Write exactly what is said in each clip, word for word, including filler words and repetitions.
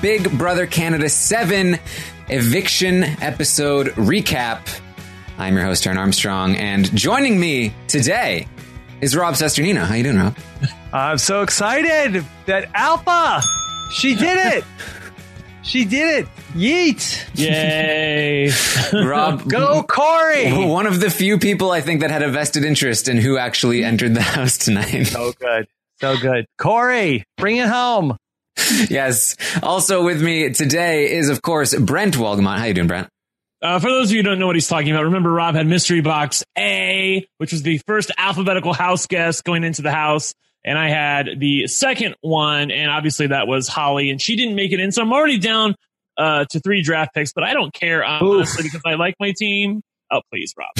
Big Brother Canada seven eviction episode recap. I'm your host, Aaron Armstrong, and joining me today is Rob Cesternino. How you doing, Rob? I'm so excited that Alpha, she did it. She did it. Yeet. Yay. Rob. Go Corey. One of the few people I think that had a vested interest in who actually entered the house tonight. So good. So good. Corey, bring it home. Yes. Also with me today is, of course, Brent Walgamont. How you doing, Brent? Uh, for those of you who don't know what he's talking about, remember Rob had Mystery Box A, which was the first alphabetical house guest going into the house. And I had the second one, and obviously that was Holly, and she didn't make it in. So I'm already down uh, to three draft picks, but I don't care, honestly, because I like my team. Oh, please, Rob. Uh,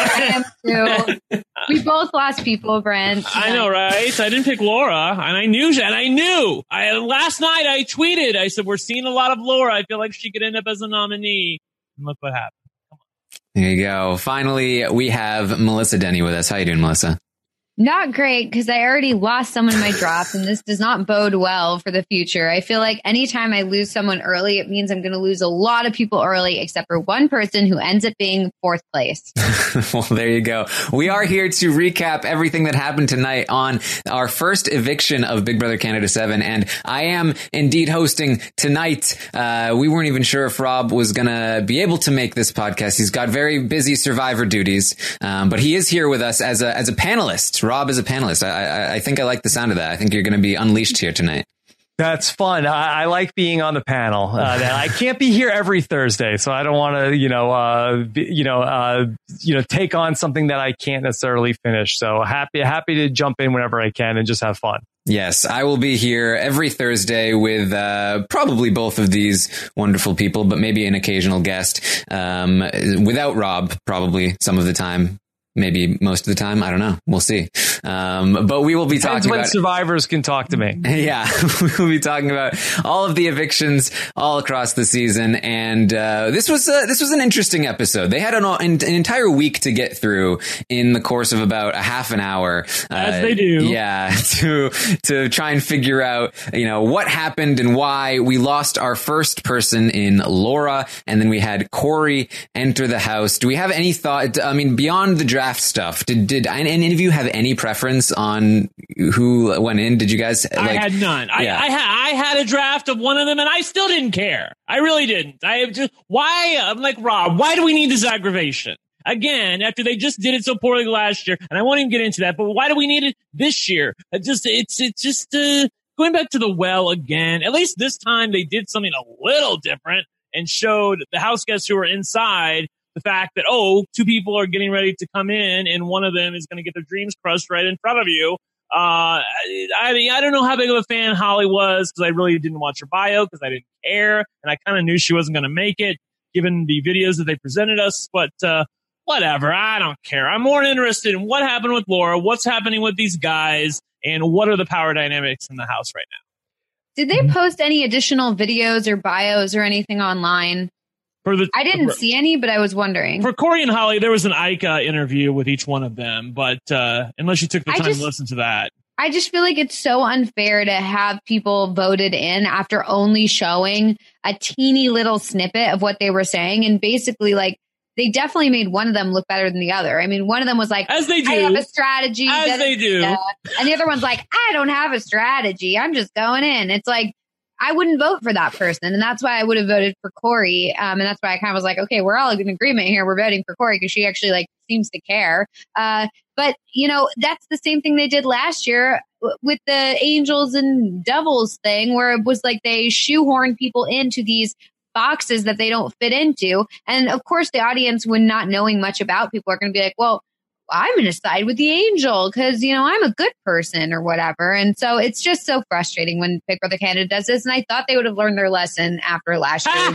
I am too. We both lost people, Brent. I know, right? I didn't pick Laura, and I knew, and I knew. I Last night I tweeted, I said, we're seeing a lot of Laura. I feel like she could end up as a nominee. And look what happened. Come on. There you go. Finally, we have Melissa Denny with us. How you doing, Melissa? Not great, because I already lost someone in my draft, and this does not bode well for the future. I feel like anytime I lose someone early, it means I'm going to lose a lot of people early, except for one person who ends up being fourth place. Well, there you go. We are here to recap everything that happened tonight on our first eviction of Big Brother Canada seven, and I am indeed hosting tonight. Uh, we weren't even sure if Rob was going to be able to make this podcast. He's got very busy survivor duties, um, but he is here with us as a as a panelist. Rob is a panelist. I, I, I think I like the sound of that. I think you're going to be unleashed here tonight. That's fun. I, I like being on the panel. Uh, I can't be here every Thursday, so I don't want to, you know, uh, be, you know, uh, you know, take on something that I can't necessarily finish. So happy, happy to jump in whenever I can and just have fun. Yes, I will be here every Thursday with uh, probably both of these wonderful people, but maybe an occasional guest. Um, without Rob, probably some of the time. Maybe most of the time. I don't know. We'll see. Um, but we will be Depends talking when about survivors can talk to me. Yeah, we'll be talking about all of the evictions all across the season. And uh, this was uh, this was an interesting episode. They had an, an entire week to get through in the course of about a half an hour. Uh, As they do. Yeah, to to try and figure out, you know, what happened and why. We lost our first person in Laura, and then we had Corey enter the house. Do we have any thought? I mean, beyond the draft stuff, did did any of you have any preference on who went in? Did you guys? Like, I had none. I, yeah. I, ha- I had a draft of one of them, and I still didn't care. I really didn't. I just why I'm like Rob. Why do we need this aggravation again after they just did it so poorly last year? And I won't even get into that. But why do we need it this year? It just it's it's just uh, going back to the well again. At least this time they did something a little different and showed the house guests who were inside the fact that, oh, two people are getting ready to come in and one of them is going to get their dreams crushed right in front of you. Uh, I mean, I don't know how big of a fan Holly was because I really didn't watch her bio because I didn't care. And I kind of knew she wasn't going to make it given the videos that they presented us. But uh, whatever. I don't care. I'm more interested in what happened with Laura, what's happening with these guys, and what are the power dynamics in the house right now. Did they post any additional videos or bios or anything online? For the, I didn't for, see any, but I was wondering. For Corey and Holly, there was an I C A interview with each one of them, but uh, unless you took the time just, to listen to that. I just feel like it's so unfair to have people voted in after only showing a teeny little snippet of what they were saying. And basically, like, they definitely made one of them look better than the other. I mean, one of them was like, as they do. I have a strategy. As da, they do. Da. And the other one's like, I don't have a strategy. I'm just going in. It's like, I wouldn't vote for that person. And that's why I would have voted for Corey. Um, and that's why I kind of was like, okay, we're all in agreement here. We're voting for Corey because she actually like seems to care. Uh, but, you know, that's the same thing they did last year with the Angels and Devils thing, where it was like they shoehorn people into these boxes that they don't fit into. And of course, the audience, when not knowing much about people, are going to be like, well, I'm going to side with the Angel because, you know, I'm a good person or whatever. And so it's just so frustrating when Big Brother Canada does this. And I thought they would have learned their lesson after last year's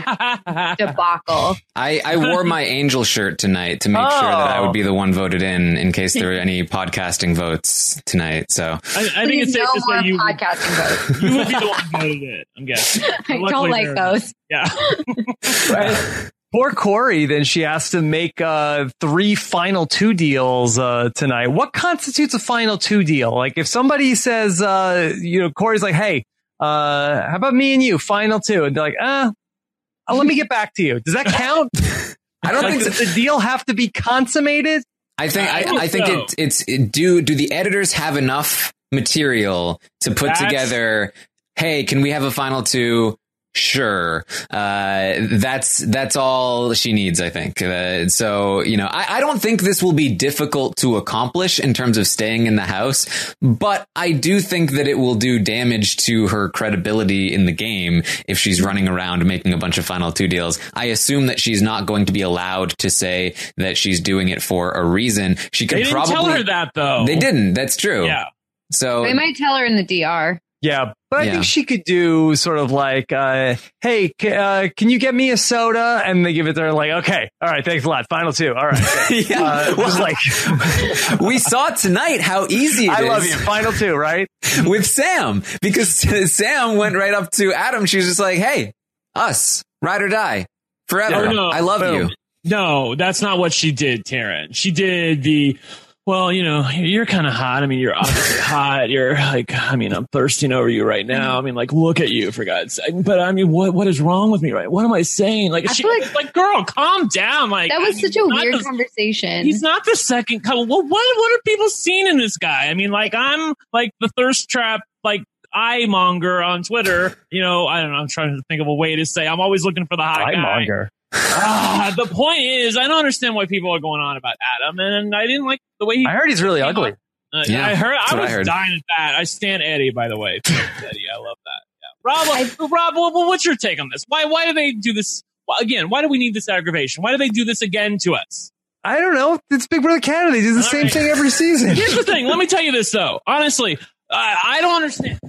debacle. I, I wore my Angel shirt tonight to make oh. sure that I would be the one voted in in case there were any podcasting votes tonight. So I, I think it's safe no to say you, podcasting votes. You would be the one voted in, I'm guessing. I don't like those. Yeah. Right. Poor Corey, then she has to make uh, three final two deals uh, tonight. What constitutes a final two deal? Like if somebody says, uh, you know, Corey's like, hey, uh, how about me and you, final two? And they're like, uh, uh let me get back to you. Does that count? I don't like, think so. Does the deal have to be consummated? I think I, I I think so. it, it's it, do do the editors have enough material to put That's- together? Hey, can we have a final two? Sure. Uh, that's that's all she needs, I think. Uh, so, you know, I, I don't think this will be difficult to accomplish in terms of staying in the house, but I do think that it will do damage to her credibility in the game if she's running around making a bunch of final two deals. I assume that she's not going to be allowed to say that she's doing it for a reason. She could They didn't probably tell her that, though. They didn't. That's true. Yeah. So They might tell her in the D R. Yeah, but I Yeah. think she could do sort of like, uh, hey, c- uh, can you get me a soda? And they give it to her like, okay, all right, thanks a lot. Final two. All right. yeah, Uh, well, just like, we saw tonight how easy it is. I love you. Final two, right? With Sam, because Sam went right up to Adam. She was just like, hey, us, ride or die, forever. Yeah, no, I love boom. you. No, that's not what she did, Taryn. She did the, well, you know, you're kind of hot. I mean, you're obviously hot. You're like, I mean, I'm thirsting over you right now. I mean, like, look at you, for God's sake. But I mean, what what is wrong with me, right? What am I saying? Like, I she, feel like, like- girl, calm down. Like, That was I mean, such a he's not weird the- conversation. He's not the second couple. Well, what what are people seeing in this guy? I mean, like, I'm like the thirst trap, like, eye monger on Twitter. You know, I don't know. I'm trying to think of a way to say I'm always looking for the hot guy. monger. Ah, the point is, I don't understand why people are going on about Adam, and I didn't like the way he. I heard he's really ugly. Uh, Yeah, I heard. that's I what was I heard. dying at that. I stand Eddie, by the way. Eddie, I love that. Yeah. Rob, Rob, well, what's your take on this? Why, why do they do this well, again? Why do we need this aggravation? Why do they do this again to us? I don't know. It's Big Brother Canada. They do the All same right. thing every season. Here's the thing. Let me tell you this, though. Honestly, I, I don't understand.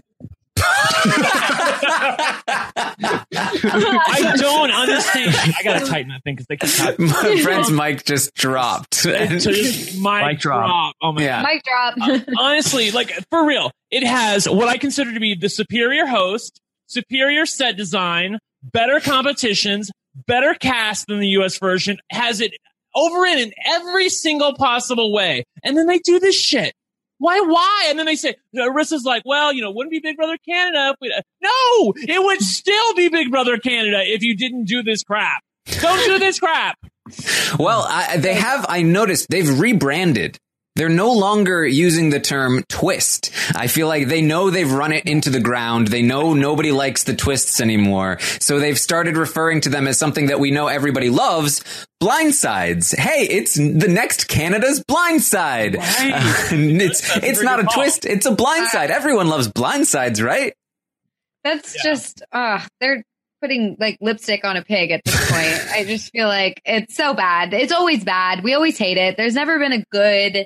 I don't understand. I gotta tighten that thing because they can type. My friend's mic just dropped. So just mic, Mic drop. drop. Oh my Yeah. Mic drop. honestly, like for real, it has what I consider to be the superior host, superior set design, better competitions, better cast than the U S version, has it over it in every single possible way. And then they do this shit. Why, why? And then they say, Arissa's like, well, you know, wouldn't be Big Brother Canada if we, no, it would still be Big Brother Canada if you didn't do this crap. Don't do this crap. Well, I, they have, I noticed they've rebranded. They're no longer using the term twist. I feel like they know they've run it into the ground. They know nobody likes the twists anymore. So they've started referring to them as something that we know everybody loves, blindsides. Hey, it's the next Canada's Blindside. Right. Uh, it's That's a it's pretty not a good call. twist. It's a blindside. Everyone loves blindsides, right? That's Yeah. just, uh, they're putting like lipstick on a pig at this point. I just feel like it's so bad. It's always bad. We always hate it. There's never been a good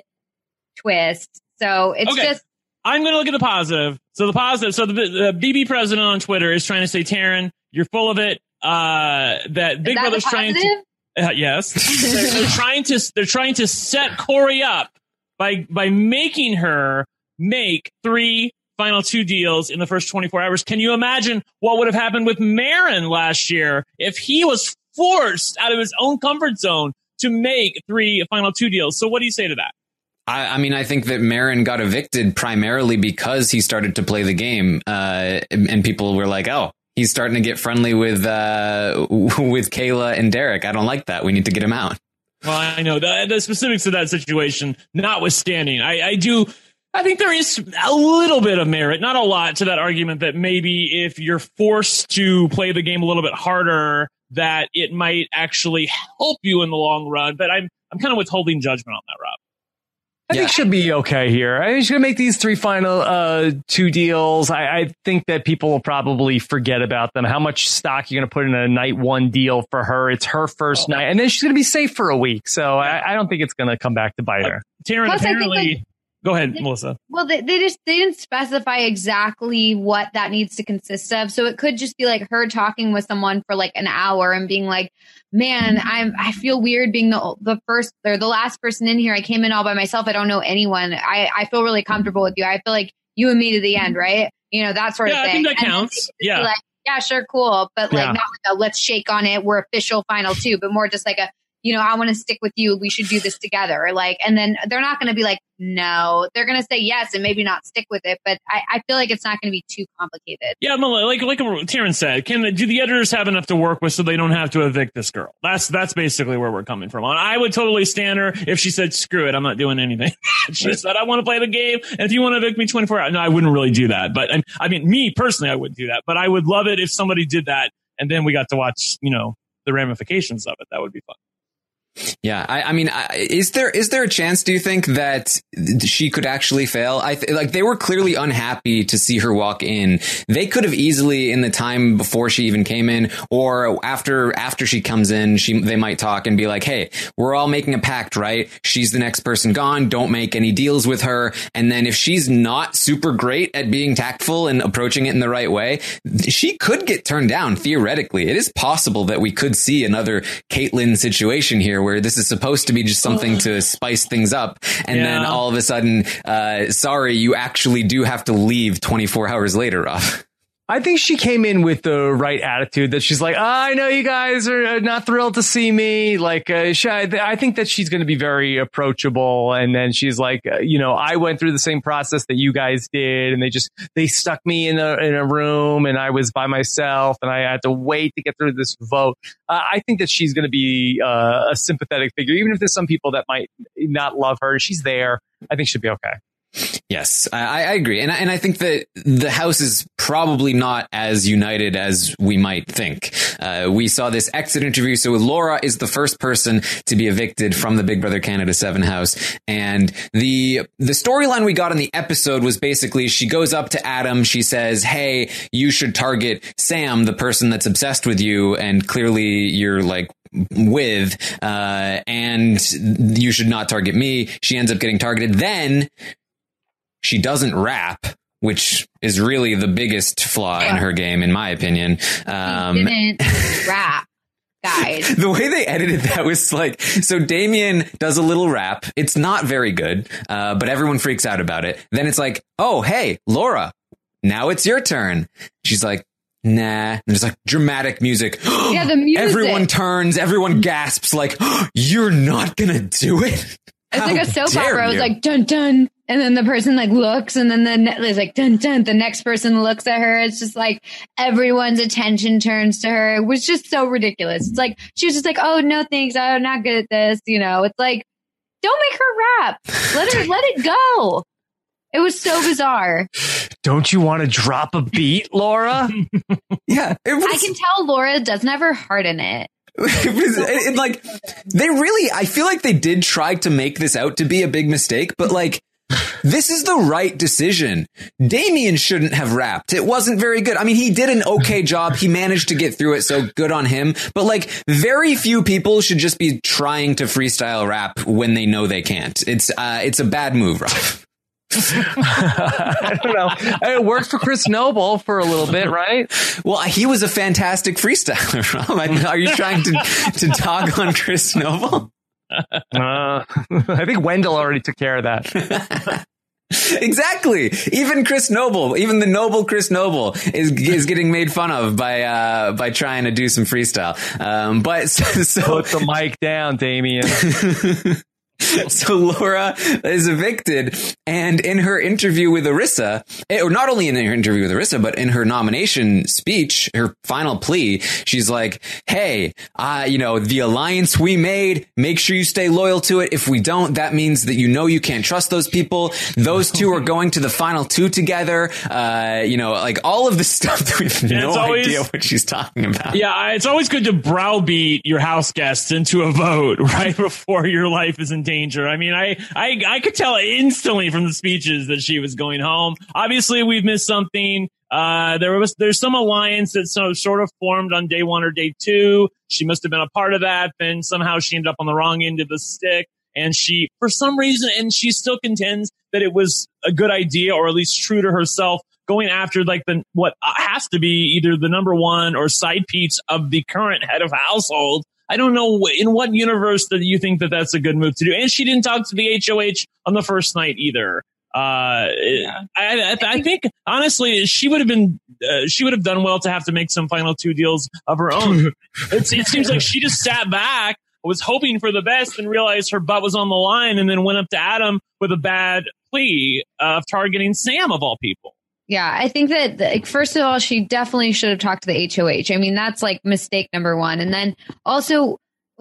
twist. So it's Okay. just, I'm going to look at the positive. So the positive, so the, the B B president on Twitter is trying to say, Taryn, you're full of it. Uh, that is Big that Brother's the trying positive? to, uh, yes, they're, they're trying to, they're trying to set Corey up by, by making her make three final two deals in the first twenty-four hours. Can you imagine what would have happened with Marin last year if he was forced out of his own comfort zone to make three final two deals? So what do you say to that? I, I mean, I think that Marin got evicted primarily because he started to play the game, uh, and, and people were like, "Oh, he's starting to get friendly with uh, with Kayla and Derek. I don't like that. We need to get him out." Well, I know the, the specifics of that situation notwithstanding, I, I do. I think there is a little bit of merit, not a lot, to that argument that maybe if you're forced to play the game a little bit harder, that it might actually help you in the long run. But I'm I'm kind of withholding judgment on that, Rob. I think she'll be okay here. I think she's going to make these three final uh, two deals. I, I think that people will probably forget about them. How much stock you're going to put in a night one deal for her? It's her first night, and then she's going to be safe for a week. So I, I don't think it's going to come back to bite her. Taryn, Plus, I think, apparently, like- go ahead, they- Melissa. well, they, they just, they didn't specify exactly what that needs to consist of. So it could just be like her talking with someone for like an hour and being like, man, I'm, I feel weird being the, the first or the last person in here. I came in all by myself. I don't know anyone. I, I feel really comfortable with you. I feel like you and me to the end, right? You know, that sort Yeah, of I thing. think that And then counts. they could just Yeah. be like, yeah, sure, cool. But like Yeah. not like a let's shake on it. We're official final two, but more just like a, you know, I want to stick with you. We should do this together. Like, and then they're not going to be like, no, they're going to say yes and maybe not stick with it. But I, I feel like it's not going to be too complicated. Yeah, like like Taryn said, can do the editors have enough to work with so they don't have to evict this girl? That's that's basically where we're coming from. I would totally stand her if she said, screw it, I'm not doing anything. She said, I want to play the game. And if you want to evict me twenty-four hours, no, I wouldn't really do that. But I mean, me personally, I wouldn't do that. But I would love it if somebody did that and then we got to watch, you know, the ramifications of it. That would be fun. Yeah, I, I mean, I, is there is there a chance, do you think, that she could actually fail? I th- like they were clearly unhappy to see her walk in. They could have easily, in the time before she even came in, or after after she comes in, she they might talk and be like, "Hey, we're all making a pact, right? She's the next person gone. Don't make any deals with her." And then if she's not super great at being tactful and approaching it in the right way, she could get turned down. Theoretically, it is possible that we could see another Caitlyn situation here, where this is supposed to be just something to spice things up. And yeah. then all of a sudden, uh, sorry, you actually do have to leave twenty-four hours later, Rob. I think she came in with the right attitude that she's like, oh, I know you guys are not thrilled to see me. Like, uh, she, I think that she's going to be very approachable. And then she's like, uh, you know, I went through the same process that you guys did. And they just, they stuck me in a, in a room and I was by myself and I had to wait to get through this vote. Uh, I think that she's going to be uh, a sympathetic figure, even if there's some people that might not love her. She's there. I think she'll be okay. Yes, I, I agree. And I, and I think that the House is probably not as united as we might think. Uh, we saw this exit interview. So Laura is the first person to be evicted from the Big Brother Canada seven house. And the the storyline we got in the episode was basically she goes up to Adam. She says, hey, you should target Sam, the person that's obsessed with you. And clearly you're like with, uh, and you should not target me. She ends up getting targeted. Then she doesn't rap, which is really the biggest flaw in her game, in my opinion. Um, she didn't rap, guys. The way they edited that was like, so Damien does a little rap. It's not very good, uh, but everyone freaks out about it. Then it's like, oh, hey, Laura, now it's your turn. She's like, nah. And there's like dramatic music. Yeah, the music. Everyone turns, everyone gasps like, oh, you're not going to do it? It's How like a soap dare opera. It was you? like, dun, dun. And then the person like looks and then the ne- it's like, dun, dun. The next person looks at her. It's just like everyone's attention turns to her. It was just so ridiculous. It's like, she was just like, oh, no, thanks. I'm not good at this. You know, it's like, don't make her rap. Let her, let it go. It was so bizarre. Don't you want to drop a beat, Laura? Yeah. It was- I can tell Laura doesn't have her heart in it. It was it, it, like they really, I feel like they did try to make this out to be a big mistake, but like this is the right decision. Damien shouldn't have rapped. It wasn't very good. I mean, he did an okay job. He managed to get through it. So good on him. But like very few people should just be trying to freestyle rap when they know they can't. It's uh, it's a bad move, Rob. I don't know. It worked for Chris Noble for a little bit, right? Well, he was a fantastic freestyler, Rob. Are you trying to, to dog on Chris Noble? Uh, I think Wendell already took care of that. Exactly. Even Chris Noble, even the noble Chris Noble is is getting made fun of by uh, by trying to do some freestyle. Um, but so, so put the mic down, Damien. So Laura is evicted, and in her interview with Arissa, or not only in her interview with Arissa, but in her nomination speech, her final plea, she's like, hey, uh, you know, the alliance we made, make sure you stay loyal to it. If we don't, that means that you know you can't trust those people. Those two are going to the final two together. Uh, you know, like all of the stuff that we have no always, idea what she's talking about. Yeah, it's always good to browbeat your house guests into a vote right before your life is in danger. I mean, I, I, I could tell instantly from the speeches that she was going home. Obviously, we've missed something. Uh, there was, there's some alliance that so, sort of formed on day one or day two. She must have been a part of that. Then somehow she ended up on the wrong end of the stick. And she, for some reason, and she still contends that it was a good idea, or at least true to herself, going after like the, what has to be either the number one or side piece of the current head of household. I don't know in what universe that you think that that's a good move to do. And she didn't talk to the H O H on the first night either. Uh, yeah. I, I, I think honestly, she would have been, uh, she would have done well to have to make some final two deals of her own. It's, it seems like she just sat back was hoping for the best and realized her butt was on the line and then went up to Adam with a bad plea of targeting Sam of all people. Yeah, I think that, like, first of all, she definitely should have talked to the H O H. I mean, that's like mistake number one. And then also,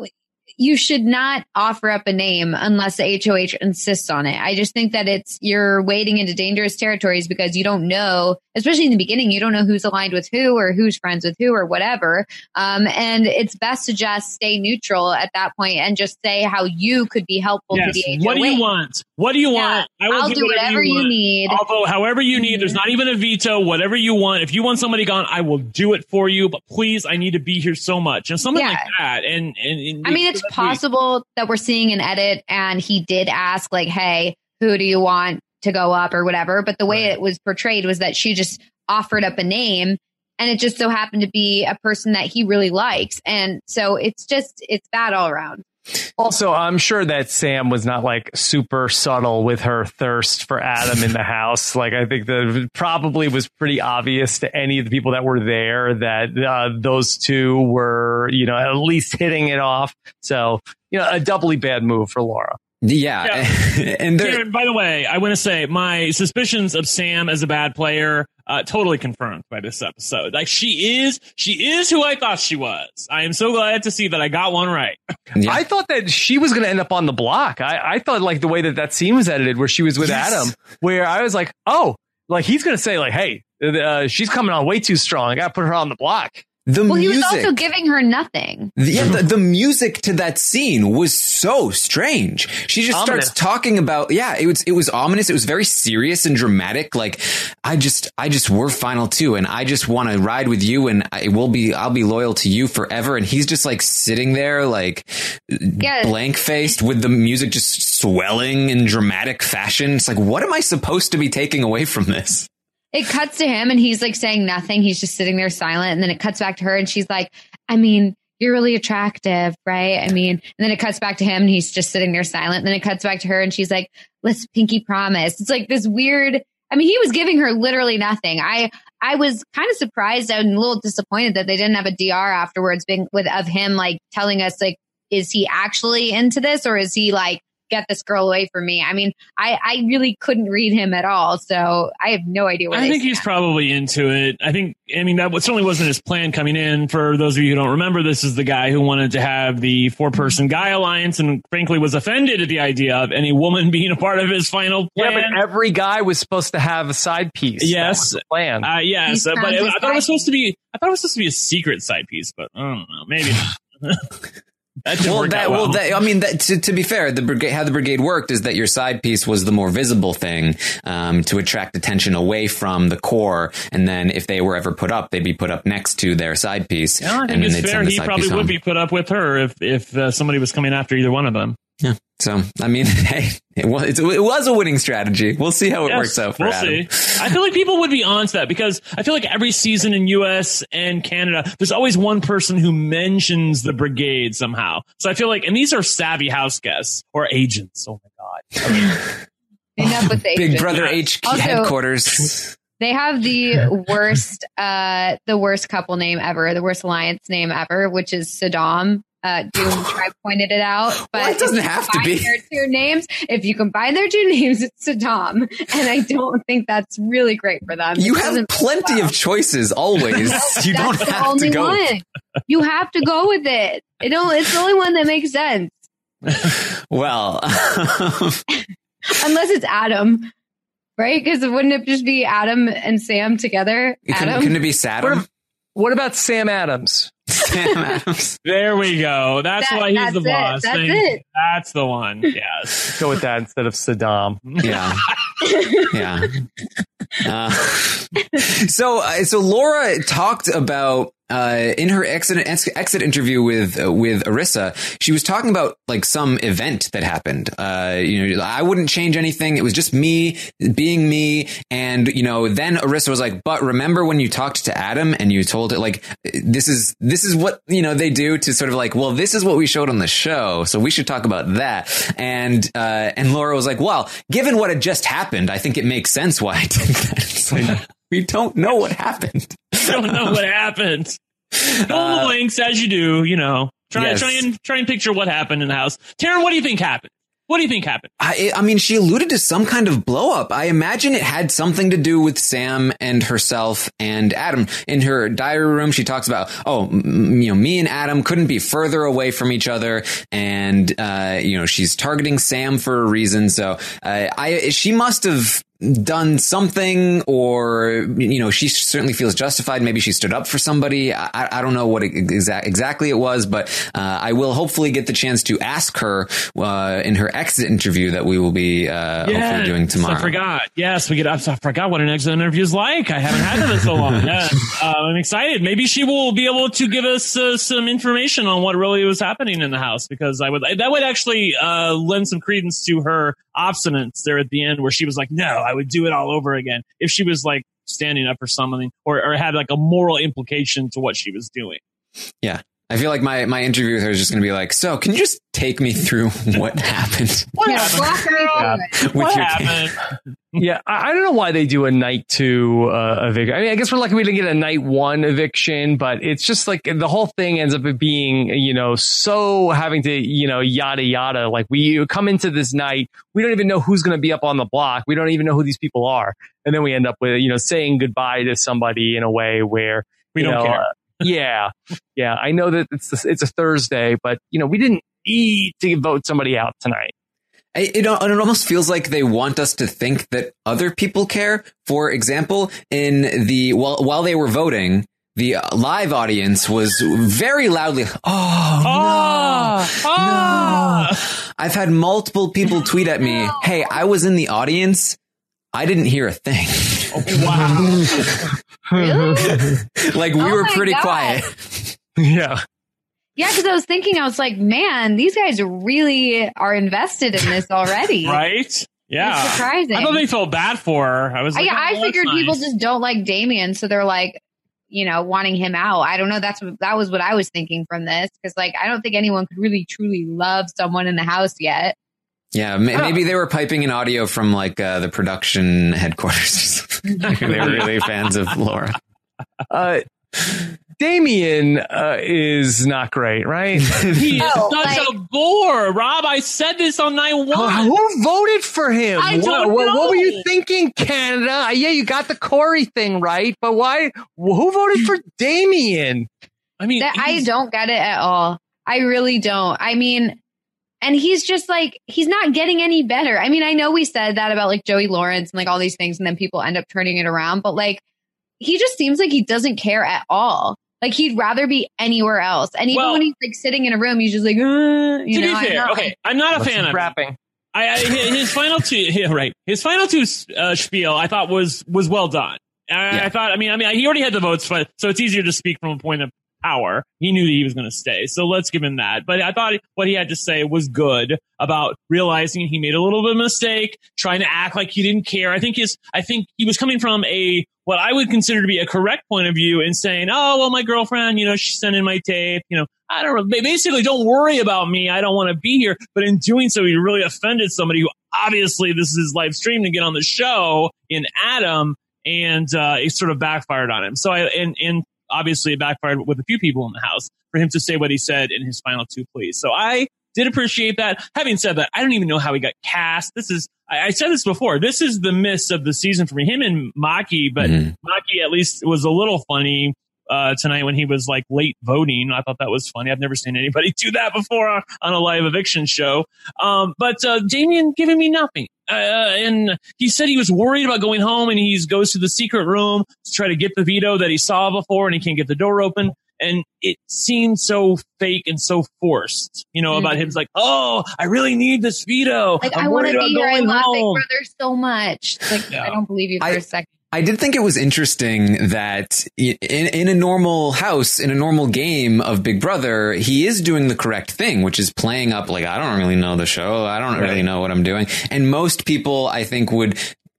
you should not offer up a name unless the H O H insists on it. I just think that it's, you're wading into dangerous territories because you don't know, especially in the beginning, you don't know who's aligned with who or who's friends with who or whatever. Um, and it's best to just stay neutral at that point and just say how you could be helpful yes. to the H O H. What do you want? What do you yeah, want? I will I'll do, do whatever, whatever you, you need. Although, however you need, there's not even a veto, whatever you want. If you want somebody gone, I will do it for you, but please, I need to be here so much. And something yeah. like that. And, and, and I mean, it's possible week. that we're seeing an edit and he did ask like, hey, who do you want to go up or whatever. But the way right. it was portrayed was that she just offered up a name and it just so happened to be a person that he really likes. And so it's just, it's bad all around. Also, I'm sure that Sam was not like super subtle with her thirst for Adam in the house. Like, I think that it probably was pretty obvious to any of the people that were there that uh, those two were, you know, at least hitting it off. So, you know, a doubly bad move for Laura. Yeah. yeah. and there- Karen, by the way, I want to say my suspicions of Sam as a bad player uh, totally confirmed by this episode. Like she is, she is who I thought she was. I am so glad to see that I got one right. Yeah. I thought that she was going to end up on the block. I, I thought like the way that that scene was edited where she was with yes. Adam, where I was like, oh, like he's going to say like, hey, uh, she's coming on way too strong. I got to put her on the block. The well, music, he was also giving her nothing. The, yeah, the, the music to that scene was so strange. She just ominous. starts talking about, yeah, it was, it was ominous. It was very serious and dramatic. Like, I just, I just, we're final two and I just want to ride with you and I will be, I'll be loyal to you forever. And he's just like sitting there, like yeah. blank faced with the music just swelling in dramatic fashion. It's like, what am I supposed to be taking away from this? It cuts to him and he's like saying nothing. He's just sitting there silent. And then it cuts back to her and she's like, I mean, you're really attractive, right? I mean, and then it cuts back to him and he's just sitting there silent. And then it cuts back to her and she's like, let's pinky promise. It's like this weird, I mean, he was giving her literally nothing. I, I was kind of surprised and a little disappointed that they didn't have a D R afterwards being with of him like telling us like, is he actually into this or is he like, get this girl away from me? I mean, I, I really couldn't read him at all. So I have no idea what I think he's probably into it. I think, I mean, that certainly wasn't his plan coming in. For those of you who don't remember, this is the guy who wanted to have the four person guy alliance and frankly was offended at the idea of any woman being a part of his final plan. Yeah, but every guy was supposed to have a side piece. Yes. That was the plan. Uh, yes. Uh, but it, I thought it was supposed to be, I thought it was supposed to be a secret side piece, but I don't know. Maybe not. That well, that, well. well, that, I mean, that, to, to be fair, the brigade, how the brigade worked is that your side piece was the more visible thing, um, to attract attention away from the core. And then if they were ever put up, they'd be put up next to their side piece. Yeah, I think and it's fair. He probably would home. be put up with her if, if uh, somebody was coming after either one of them. Yeah. So, I mean, hey, it was, it was a winning strategy. We'll see how it yes, works out for we'll Adam. See. I feel like people would be on to that because I feel like every season in U S and Canada, there's always one person who mentions the brigade somehow. So I feel like, and these are savvy house guests or agents. Oh my God. Enough with the Big Brother H Q also, headquarters. They have the worst, uh, the worst couple name ever, the worst alliance name ever, which is Saddam. Uh, Doom Tribe pointed it out, but well, it doesn't have to be their two names. If you combine their two names, it's Saddam, and I don't think that's really great for them. You it have plenty well. of choices always. no, you don't have only to go. One. You have to go with it. It don't, it's the only one that makes sense. Well, unless it's Adam, right? Because wouldn't it just be Adam and Sam together? Adam? Couldn't, couldn't it be Saddam? What, what about Sam Adams? Sam Adams. There we go. That's that, why he's that's the boss. It. That's Thank it. That's the one. Yes. Go with that instead of Saddam. Yeah. Yeah. Uh, so, uh, so Laura talked about uh, in her exit exit interview with uh, with Arissa, she was talking about like some event that happened. Uh, you know, I wouldn't change anything. It was just me being me. And you know, then Arissa was like, "But remember when you talked to Adam and you told it like this is this is what you know they do to sort of like, well, this is what we showed on the show, so we should talk about that." And uh, and Laura was like, "Well, given what had just happened, I think it makes sense why I did that." It's like, we don't know what happened. We don't know what happened. Pull uh, the links as you do, you know. Try, Yes. try and try and picture what happened in the house. Taryn, what do you think happened? What do you think happened? I, I mean, she alluded to some kind of blow up. I imagine it had something to do with Sam and herself and Adam. In her diary room, she talks about, oh, m- you know, me and Adam couldn't be further away from each other. And, uh, you know, she's targeting Sam for a reason. So, uh, I, she must have done something, or, you know, she certainly feels justified. Maybe she stood up for somebody. I, I don't know what exa- exactly it was, but uh, I will hopefully get the chance to ask her uh, in her exit interview that we will be uh, Yes, hopefully doing tomorrow. I forgot. Yes, we get. I forgot what an exit interview is like. I haven't had them in so long. Yeah, uh, I'm excited. Maybe she will be able to give us uh, some information on what really was happening in the house, because I would that would actually uh, lend some credence to her obstinance there at the end, where she was like, "No, I would do it all over again." If she was like standing up for something, or, or had like a moral implication to what she was doing. Yeah. I feel like my, my interview with her is just going to be like, so can you just take me through what happened? What Yeah, happened? walk me girl? through it. with What your happened? Yeah, I I don't know why they do a night two uh, eviction. I mean, I guess we're lucky we didn't get a night one eviction, but it's just like the whole thing ends up being, you know, so having to, you know, yada yada. Like we come into this night, we don't even know who's going to be up on the block. We don't even know who these people are, and then we end up with, you know, saying goodbye to somebody in a way where We you don't know, care. uh, yeah, yeah. I know that it's it's a Thursday, but you know, we didn't need to vote somebody out tonight. It, it almost feels like they want us to think that other people care. For example, in the while while they were voting, the live audience was very loudly, "Oh, Ah, no, ah. no!" I've had multiple people tweet at me, "Hey, I was in the audience. I didn't hear a thing." Wow. Really? Like we Oh were my pretty God. quiet. Yeah. Yeah, because I was thinking, I was like, man, these guys really are invested in this already. Right? Yeah. It's surprising. I thought they felt bad for her. I was I, like, oh, I that's figured nice. people just don't like Damien, so they're like, you know, wanting him out. I don't know. That's what, that was what I was thinking from this, because like I don't think anyone could really truly love someone in the house yet. Yeah, ma- maybe they were piping in audio from like uh, the production headquarters. They were really fans of Laura. Uh, Damien uh, is not great, right? He is No, such like- a bore, Rob. I said this on night one. Who voted for him? I what, don't what, what were know. you thinking, Canada? Yeah, you got the Corey thing right, but why? Who voted for Damien? I mean, That, I he's- don't get it at all. I really don't. I mean, and he's just like, he's not getting any better. I mean, I know we said that about like Joey Lawrence and like all these things, and then people end up turning it around, but like, he just seems like he doesn't care at all. Like he'd rather be anywhere else. And even Well- when he's like sitting in a room, he's just like, uh, you to know, be fair, I'm not, okay, I'm not a fan of him. rapping. I, I his final two, yeah, right? His final two uh, spiel, I thought was was well done. I, Yeah. I thought, I mean, I mean, he already had the votes, but so it's easier to speak from a point of power. He knew that he was going to stay, so let's give him that. But I thought what he had to say was good about realizing he made a little bit of a mistake, trying to act like he didn't care. I think his, I think he was coming from a what I would consider to be a correct point of view and saying, "Oh, well, my girlfriend, you know, she sent in my tape, you know." I don't know. Basically, don't worry about me. I don't want to be here. But in doing so, he really offended somebody who obviously this is his live stream to get on the show in Adam, and uh, it sort of backfired on him. So I and and obviously it backfired with a few people in the house for him to say what he said in his final two pleas. So I did appreciate that. Having said that, I don't even know how he got cast. This is I, I said this before. This is the miss of the season for me. Him and Maki, but Mhm. Maki at least was a little funny. Uh, tonight when he was like late voting. I thought that was funny. I've never seen anybody do that before on, on a live eviction show. Um, but, uh, Damien giving me nothing. Uh, and he said he was worried about going home, and he goes to the secret room to try to get the veto that he saw before, and he can't get the door open. And it seemed so fake and so forced, you know, Mm. about him. It's like, oh, I really need this veto. like, I'm I want to worried about be here. I going love Big home. Brother so much. Like, Yeah. I don't believe you for I- a second. I did think it was interesting that in, in a normal house, in a normal game of Big Brother, he is doing the correct thing, which is playing up like, I don't really know the show. I don't really know what I'm doing. And most people, I think, would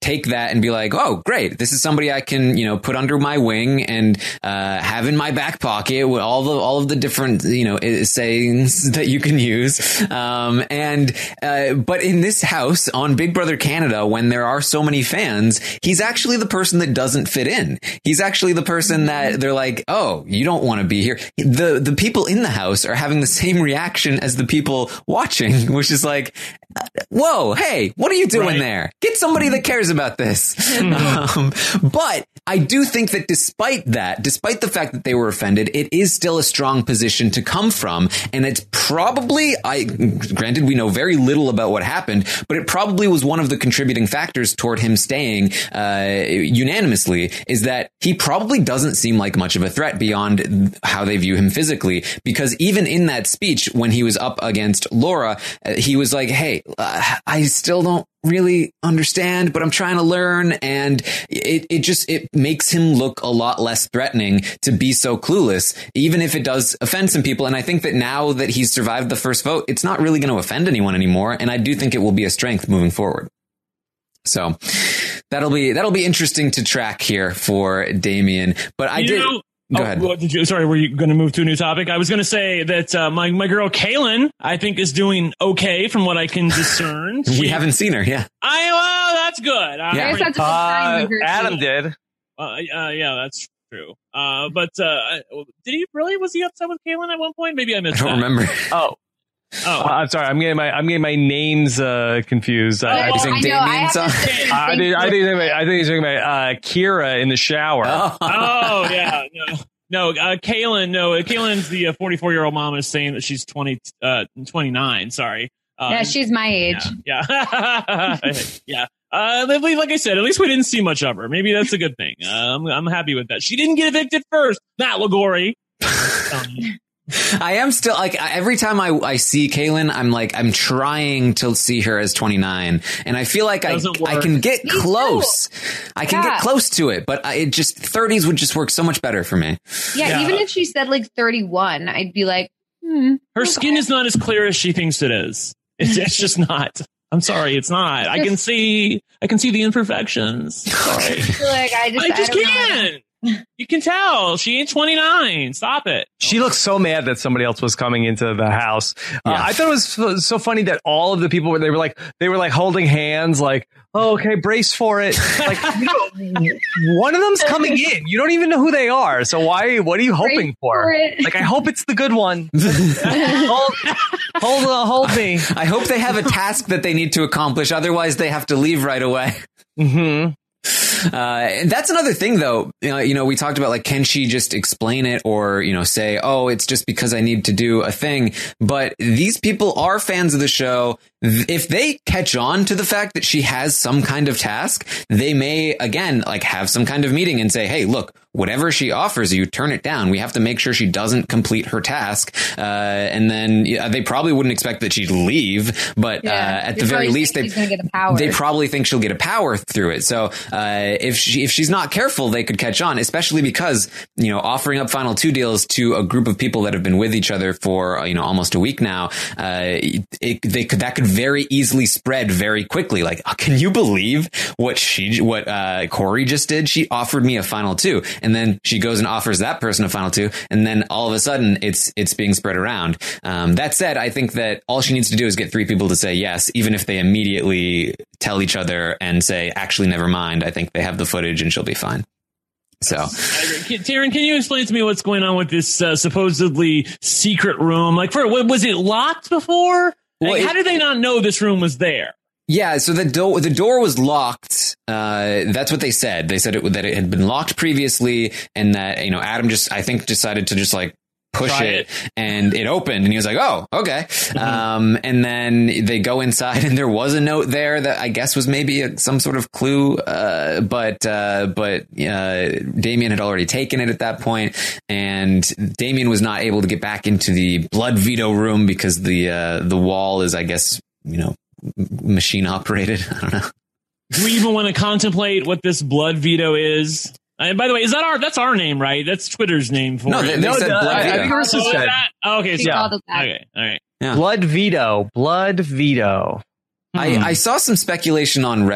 take that and be like, oh, great, this is somebody I can, you know, put under my wing and uh, have in my back pocket with all the all of the different, you know, sayings that you can use. Um, and uh, but in this house on Big Brother Canada, when there are so many fans, he's actually the person that doesn't fit in. He's actually the person that they're like, oh, you don't want to be here. The the people in the house are having the same reaction as the people watching, which is like, whoa, hey, what are you doing Right. there? Get somebody that cares about this. um, but I do think that despite that, despite the fact that they were offended, it is still a strong position to come from. And it's probably, I granted, we know very little about what happened, but it probably was one of the contributing factors toward him staying uh, unanimously, is that he probably doesn't seem like much of a threat beyond how they view him physically. Because even in that speech, when he was up against Laura, uh, he was like, hey, uh, I still don't really understand, but I'm trying to learn. And it, it just, it makes him look a lot less threatening to be so clueless, even if it does offend some people. And I think that now that he's survived the first vote, it's not really going to offend anyone anymore. And I do think it will be a strength moving forward. So that'll be, that'll be interesting to track here for Damian. But I You did. know- Go oh, ahead. What did you, sorry, were you going to move to a new topic? I was going to say that uh, my my girl Kaylin, I think, is doing okay from what I can discern. We She- haven't seen her. Yeah. I well, that's good. I'm Yeah. I guess pretty- that's a good sign Uh, with her, Adam too. did. uh, uh, yeah, that's true. Uh, but uh, did he really? Was he upset with Kaylin at one point? Maybe I I missed. don't that. remember. Oh, Oh, uh, I'm sorry. I'm getting my I'm getting my names uh, confused. Oh, I, I, You think I know, I Damian's have on? the same I, thing. think, I think I think he's talking about uh, Kira in the shower. Oh. oh yeah, no, no. Uh, Kaylin, no. Kaylin's the forty-four year old mom is saying that she's twenty, uh, twenty-nine. Sorry. Uh, Yeah, she's my age. Yeah. Yeah. yeah. Uh, at least, like I said, at least we didn't see much of her. Maybe that's a good thing. Uh, I'm, I'm happy with that. She didn't get evicted first. Matt Lagori. Um, I am still like every time I, I see Kaylin, I'm like I'm trying to see her as twenty-nine, and I feel like I Doesn't I work. can get Me too. close. I can Yeah. get close to it, but I, it just thirties would just work so much better for me. Yeah, Yeah. even if she said like thirty-one, I'd be like, hmm. her okay. skin is not as clear as she thinks it is. It's, it's just not. I'm sorry, it's not. I can see, I can see the imperfections. Sorry. Like, I just, I just don't know. can't. You can tell she ain't twenty-nine. Stop it. She looked so mad that somebody else was coming into the house. Uh, Yeah. I thought it was so- so funny that all of the people were they were like they were like holding hands, like, oh, okay, brace for it. Like, you know, one of them's coming in. You don't even know who they are. So why? What are you hoping Brace for? for it. Like, I hope it's the good one. hold, hold, uh, hold me. I hope they have a task that they need to accomplish. Otherwise, they have to leave right away. Hmm. Uh, and that's another thing, though. You know, you know, we talked about like, can she just explain it or, you know, say, oh, it's just because I need to do a thing. But these people are fans of the show. If they catch on to the fact that she has some kind of task, they may, again, like have some kind of meeting and say, hey, look, whatever she offers you, turn it down. We have to make sure she doesn't complete her task. Uh, and then yeah, they probably wouldn't expect that she'd leave. But uh, at the very least, they, going to get a power. they probably think she'll get a power through it. So uh, if she if she's not careful, they could catch on, especially because, you know, offering up final two deals to a group of people that have been with each other for, you know, almost a week now, uh, it, they could that could very easily spread very quickly. Like, oh, can you believe what she what uh, Corey just did? She offered me a final two, and then she goes and offers that person a final two, and then all of a sudden it's it's being spread around. Um, that said, I think that all she needs to do is get three people to say yes, even if they immediately tell each other and say, actually, never mind. I think they have the footage and she'll be fine. So, Can, Taryn, can you explain to me what's going on with this uh, supposedly secret room? Like, for was it locked before? Well, Like, it- how did they not know this room was there? yeah, so the door the door was locked. Uh, that's what they said. They said it, that it had been locked previously, and that, you know, Adam just I think decided to just like push Try it, it. and it opened, and he was like, oh, okay. Um, and then they go inside, and there was a note there that I guess was maybe a, some sort of clue. Uh, but uh, but uh, Damian had already taken it at that point, and Damian was not able to get back into the blood veto room because the uh, the wall is, I guess, you know, machine operated. I don't know. Do we even want to contemplate what this blood veto is? And by the way, is that our that's our name, right? That's Twitter's name for No, it. they, they No, said no, blood I- I veto. think it was Oh, just is said. that? Oh, okay, so, They called it that. okay, all right. Yeah. Blood veto. Blood veto. I, I saw some speculation on Reddit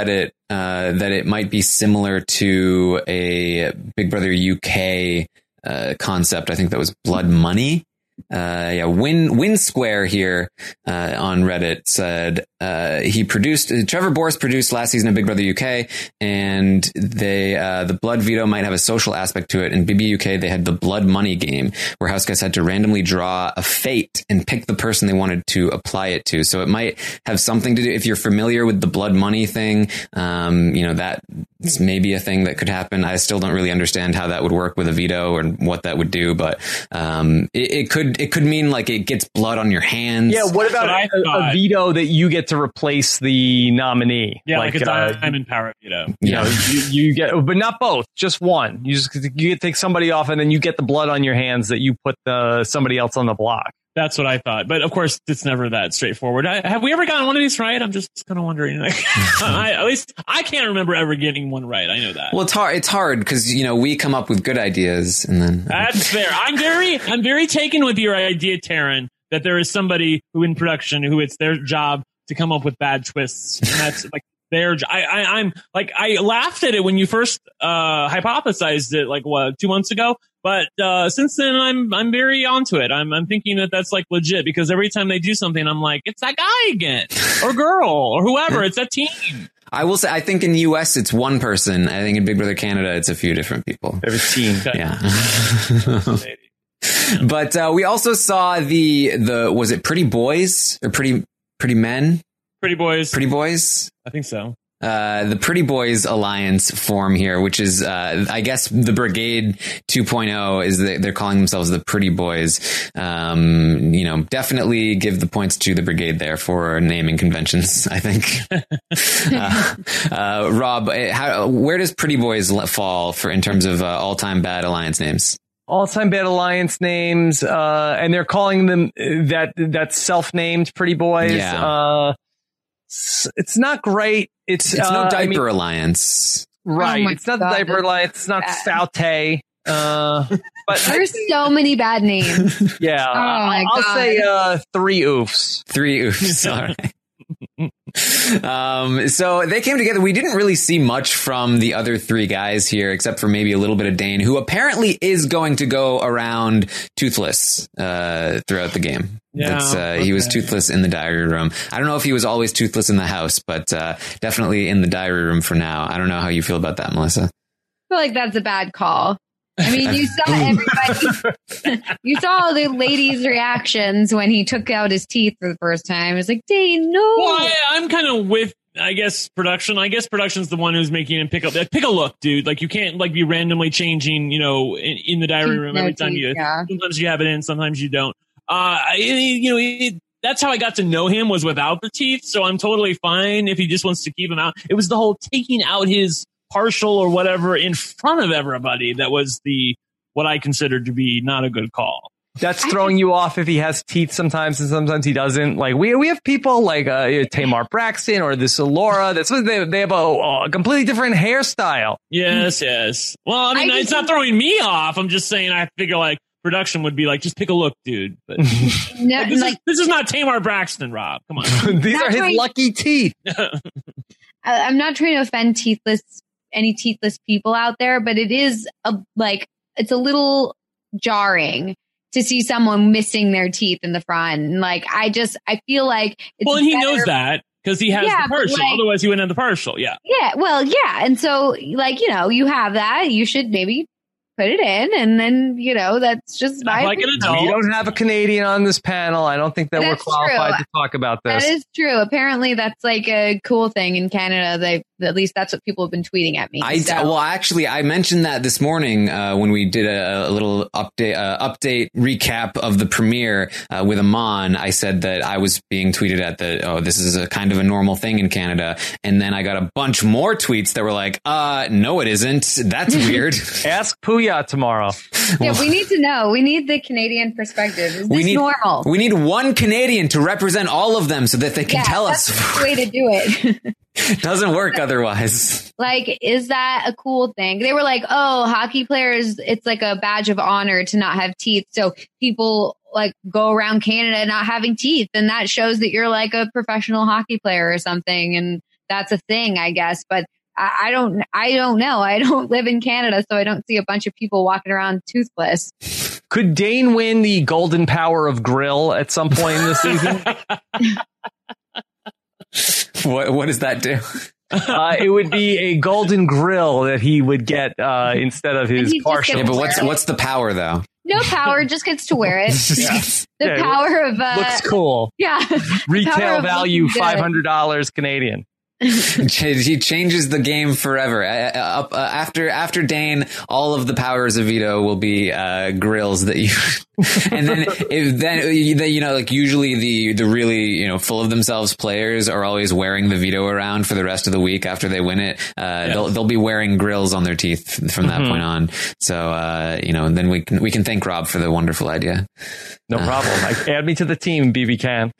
uh, that it might be similar to a Big Brother U K uh, concept. I think that was Blood Money. Uh, yeah, Win, Win Square here, uh, on Reddit said, uh, he produced, uh, Trevor Boris produced last season of Big Brother U K, and they, uh, the blood veto might have a social aspect to it. In B B U K, they had the Blood Money game where house guests had to randomly draw a fate and pick the person they wanted to apply it to. So it might have something to do, if you're familiar with the Blood Money thing, um, you know, that's maybe a thing that could happen. I still don't really understand how that would work with a veto or what that would do, but, um, it, it could It could mean like it gets blood on your hands. Yeah, what about what a, a veto that you get to replace the nominee? Yeah, like, like a uh, diamond power veto. You know, you, you get, but not both, just one. You just you get to take somebody off, and then you get the blood on your hands that you put the somebody else on the block. That's what I thought, but of course, it's never that straightforward. I, have we ever gotten one of these right? I'm just kind of wondering. Like, I, at least I can't remember ever getting one right. I know that. Well, it's hard. It's hard because you know we come up with good ideas, and then that's fair. I'm very, I'm very taken with your idea, Taryn, that there is somebody who in production who it's their job to come up with bad twists, and that's like their. I, I, I'm like I laughed at it when you first uh, hypothesized it, like what two months ago. But uh, since then, I'm I'm very onto it. I'm I'm thinking that that's like legit because every time they do something, I'm like, it's that guy again, or girl, or whoever. It's that team. I will say, I think in the U S it's one person. I think in Big Brother Canada, it's a few different people. Every team, yeah. But uh, we also saw the the was it Pretty Boys or Pretty Pretty Men? Pretty Boys. Pretty Boys. I think so. Uh, the Pretty Boys Alliance form here, which is, uh, I guess the Brigade two point oh is that they're calling themselves the Pretty Boys. Um, you know, definitely give the points to the Brigade there for naming conventions, I think. uh, uh, Rob, how, where does Pretty Boys fall for in terms of uh, all time bad alliance names? All-time bad alliance names, uh, and they're calling them that, that self-named Pretty Boys. Yeah. Uh, it's not great. It's, it's no uh, diaper I mean, alliance. Right. Oh it's not God, the diaper alliance. It's not Saute. Uh, but there's so many bad names. Yeah. Oh my I'll God. say, uh, three oofs. Three oofs. All right. um, so they came together. We didn't really see much from the other three guys here, except for maybe a little bit of Dane, who apparently is going to go around toothless uh, throughout the game. Yeah, That's, uh, okay. He was toothless in the diary room. I don't know if he was always toothless in the house, but uh, definitely in the diary room for now. I don't know how you feel about that, Melissa. I feel like that's a bad call. I mean, you saw everybody, you saw all the ladies' reactions when he took out his teeth for the first time. It was like, Dane, no. Well, I, I'm kind of with, I guess, production. I guess production's the one who's making him pick up. Like, pick a look, dude. Like, you can't like be randomly changing, you know, in, in the diary room every time you. Yeah. Sometimes you have it in, sometimes you don't. Uh, I- you know, it, that's how I got to know him was without the teeth. So I'm totally fine if he just wants to keep them out. It was the whole taking out his partial or whatever in front of everybody that was the what I considered to be not a good call. That's throwing you off if he has teeth sometimes and sometimes he doesn't. Like we we have people like uh, Tamar Braxton or this Laura. That's what they they have a, a completely different hairstyle. Yes, yes. Well, I mean, I it's just- not throwing me off. I'm just saying I figure like production would be like, just pick a look, dude. But No, like, this, like, is, this is not Tamar Braxton, Rob. Come on. These That's are his right. lucky teeth. I- I'm not trying to offend teethless, any teethless people out there, but it is a, like, it's a little jarring to see someone missing their teeth in the front. And like, I just, I feel like it's Well, and he better- knows that because he has Yeah, the but, partial. like- Otherwise, he wouldn't have the partial. Yeah. Yeah, well, yeah. And so, like, you know, you have that. You should maybe put it in. And then, you know, that's just my Like an opinion. adult. We don't have a Canadian on this panel. I don't think that That's we're qualified true. to talk about That this. is true. Apparently, that's like a cool thing in Canada. They, at least that's what people have been tweeting at me. I, so. well, actually, I mentioned that this morning uh, when we did a, a little update uh, update recap of the premiere uh, with Amon. I said that I was being tweeted at that, oh, this is a kind of a normal thing in Canada. And then I got a bunch more tweets that were like, uh, no, it isn't. That's weird. Ask Puya tomorrow. Yeah, we need to know. We need the Canadian perspective. Is this we need normal? We need one Canadian to represent all of them so that they can yeah, tell that's us. the way to do it. Doesn't work otherwise. Like, is that a cool thing? They were like, oh, hockey players, it's like a badge of honor to not have teeth. So people like go around Canada not having teeth. And that shows that you're like a professional hockey player or something. And that's a thing, I guess. But I, I don't, I don't know. I don't live in Canada, so I don't see a bunch of people walking around toothless. Could Dane win the golden power of grill at some point in the season? What what does that do? Uh, it would be a golden grill that he would get uh, instead of his partial. Yeah, but what's what's the power though? No power, just gets to wear it. Yeah. The Yeah, power of uh, looks cool. Yeah, Retail value five hundred dollars Canadian. He changes the game forever. Uh, uh, after after Dane, all of the powers of veto will be uh, grills that you. And then if then you know, like usually the the really you know full of themselves players are always wearing the veto around for the rest of the week after they win it. Uh, yeah. They'll they'll be wearing grills on their teeth from that mm-hmm. point on. So uh, you know, then we can we can thank Rob for the wonderful idea. No problem. Uh, Add me to the team, B B Can.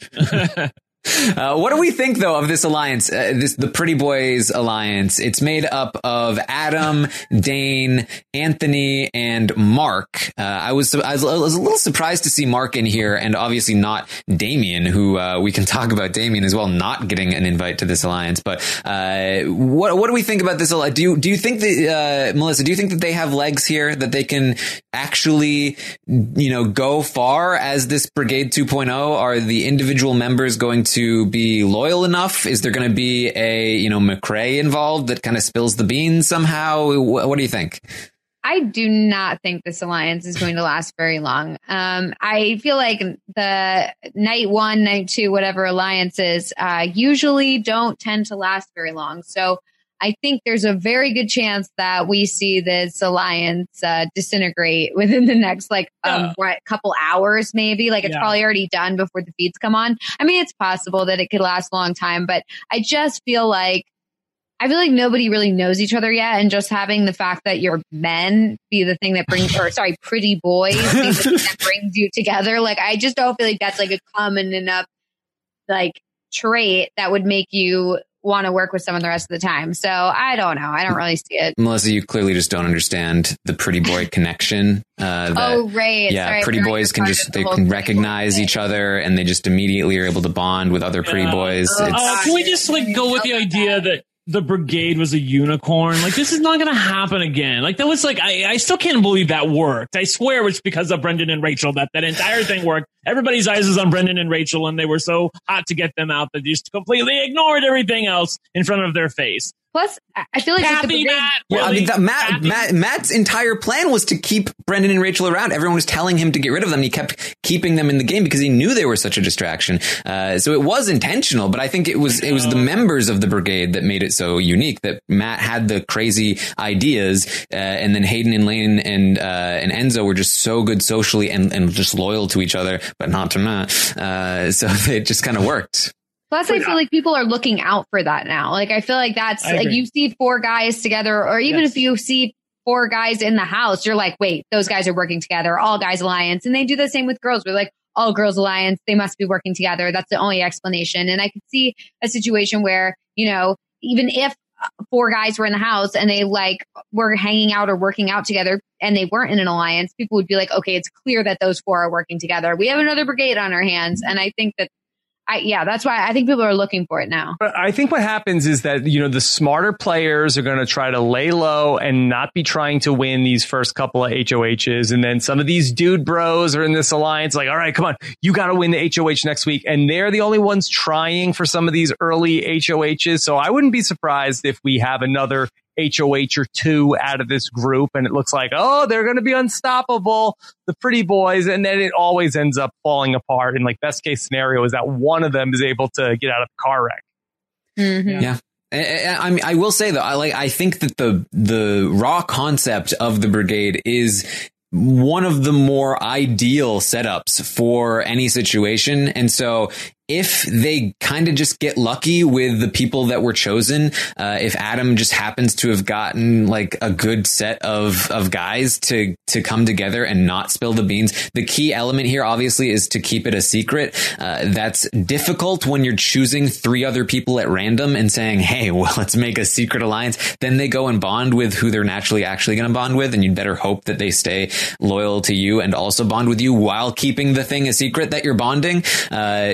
Uh, what do we think, though, of this alliance, uh, this the Pretty Boys alliance? It's made up of Adam, Dane, Anthony, and Mark. Uh, I was I was, I was a little surprised to see Mark in here, and obviously not Damien, who uh, we can talk about Damien as well, not getting an invite to this alliance. But uh, what what do we think about this? Do you do you think that uh, Melissa? Do you think that they have legs here, that they can actually, you know, go far as this Brigade two point oh? Are the individual members going to to be loyal enough? Is there going to be a, you know, McRae involved that kind of spills the beans somehow? What, what do you think? I do not think this alliance is going to last very long. Um, I feel like the night one, night two, whatever alliances, uh, usually don't tend to last very long. So I think there's a very good chance that we see this alliance uh, disintegrate within the next like um, yeah. what, couple hours, maybe. Like it's yeah. probably already done before the feeds come on. I mean, it's possible that it could last a long time, but I just feel like I feel like nobody really knows each other yet, and just having the fact that you're men be the thing that brings, or sorry, pretty boys be the thing that brings you together. Like I just don't feel like that's like a common enough like trait that would make you want to work with someone the rest of the time. So I don't know. I don't really see it. Melissa, you clearly just don't understand the pretty boy connection. Uh, that, oh, right. Yeah, Sorry, pretty boys can just, the they can recognize each other, and they just immediately are able to bond with other pretty yeah. boys. Uh, uh, can we just like go with the idea that the Brigade was a unicorn? Like, this is not going to happen again. Like, that was like, I, I still can't believe that worked. I swear it's because of Brendan and Rachel that that entire thing worked. Everybody's eyes was on Brendan and Rachel, and they were so hot to get them out that they just completely ignored everything else in front of their face. Plus, I feel like Happy the Matt. Well, really I mean, that Matt, Matt, Matt's entire plan was to keep Brendan and Rachel around. Everyone was telling him to get rid of them. He kept keeping them in the game because he knew they were such a distraction. Uh, so it was intentional, but I think it was it was the members of the Brigade that made it so unique. That Matt had the crazy ideas, uh, and then Hayden and Lane and uh, and Enzo were just so good socially and, and just loyal to each other, but not to Matt. Uh, so it just kind of worked. Plus, I feel like people are looking out for that now. Like, I feel like that's like you see four guys together, or even yes. if you see four guys in the house, you're like, wait, those guys are working together, all guys alliance. And they do the same with girls. We're like, all girls alliance, they must be working together. That's the only explanation. And I could see a situation where, you know, even if four guys were in the house and they like were hanging out or working out together and they weren't in an alliance, people would be like, okay, it's clear that those four are working together. We have another Brigade on our hands. And I think that I, yeah, that's why I think people are looking for it now. But I think what happens is that, you know, the smarter players are going to try to lay low and not be trying to win these first couple of H O Hs. And then some of these dude bros are in this alliance like, all right, come on, you got to win the H O H next week. And they're the only ones trying for some of these early H O Hs. So I wouldn't be surprised if we have another H O H or two out of this group, and it looks like, oh, they're going to be unstoppable, the pretty boys, and then it always ends up falling apart. And like best case scenario is that one of them is able to get out of the car wreck. Mm-hmm. Yeah. I mean, I will say though, I like, I think that the, the raw concept of the Brigade is one of the more ideal setups for any situation. And so if they kind of just get lucky with the people that were chosen, uh, if Adam just happens to have gotten like a good set of, of guys to, to come together and not spill the beans. The key element here, obviously, is to keep it a secret. Uh, that's difficult when you're choosing three other people at random and saying, hey, well, let's make a secret alliance. Then they go and bond with who they're naturally actually going to bond with. And you'd better hope that they stay loyal to you and also bond with you while keeping the thing a secret that you're bonding. Uh, so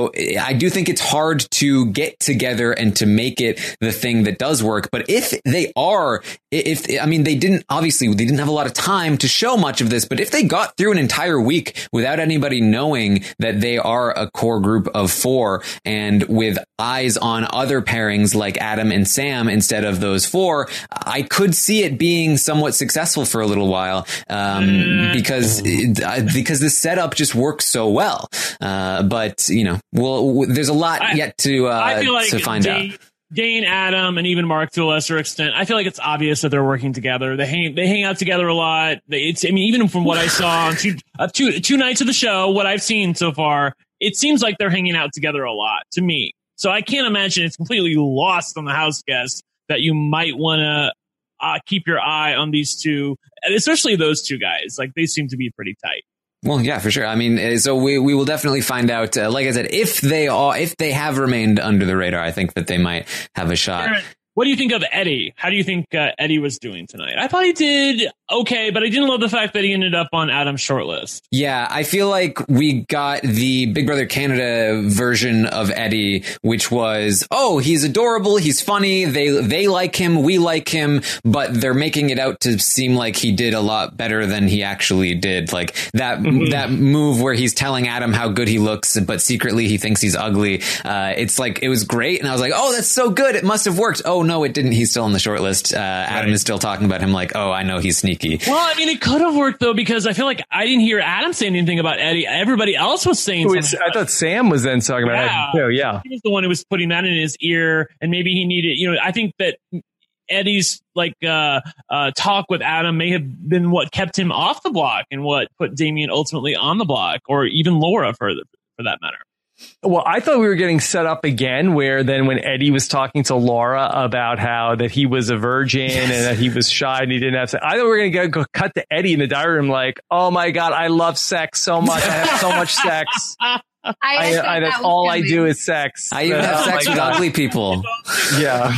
so I do think it's hard to get together and to make it the thing that does work. But if they are, if, I mean, they didn't, obviously they didn't have a lot of time to show much of this, but if they got through an entire week without anybody knowing that they are a core group of four and with eyes on other pairings like Adam and Sam instead of those four, I could see it being somewhat successful for a little while, um, mm. because, because the setup just works so well. Uh, but you know, well, there's a lot I, yet to, uh, I feel like to find Dane, out. Dane, Adam, and even Mark to a lesser extent, I feel like it's obvious that they're working together. They hang, they hang out together a lot. They, it's, I mean, even from what I saw on two, uh, two, two nights of the show, what I've seen so far, it seems like they're hanging out together a lot to me. So I can't imagine it's completely lost on the house guests that you might want to uh, keep your eye on these two, especially those two guys. Like, they seem to be pretty tight. Well, yeah, for sure. I mean, so we, we will definitely find out. Uh, like I said, if they are, if they have remained under the radar, I think that they might have a shot. Aaron, what do you think of Eddie? How do you think uh, Eddie was doing tonight? I thought he did okay, but I didn't love the fact that he ended up on Adam's shortlist. Yeah, I feel like we got the Big Brother Canada version of Eddie, which was, oh, he's adorable, he's funny, they they like him, we like him, but they're making it out to seem like he did a lot better than he actually did. Like that mm-hmm. that move where he's telling Adam how good he looks, but secretly he thinks he's ugly. Uh, it's like, it was great, and I was like, oh, that's so good, it must have worked. Oh, no, it didn't. He's still on the short list. Uh, Adam right. is still talking about him like, oh, I know he's sneaky. Well, I mean, it could have worked, though, because I feel like I didn't hear Adam say anything about Eddie. Everybody else was saying Wait, something. I thought Sam was then talking about yeah. Eddie, too. Yeah. He was the one who was putting that in his ear, and maybe he needed, you know, I think that Eddie's like uh, uh, talk with Adam may have been what kept him off the block and what put Damian ultimately on the block, or even Laura for, the, for that matter. Well, I thought we were getting set up again, where then when Eddie was talking to Laura about how that he was a virgin yes. and that he was shy and he didn't have sex, I thought we were going to go cut to Eddie in the diary room like, oh my God, I love sex so much. I have so much sex. I, I, I that's that all I do is sex. I even have oh sex with ugly people. Yeah.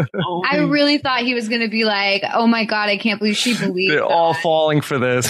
I really thought he was going to be like, oh my God, I can't believe she believed They're that. all falling for this.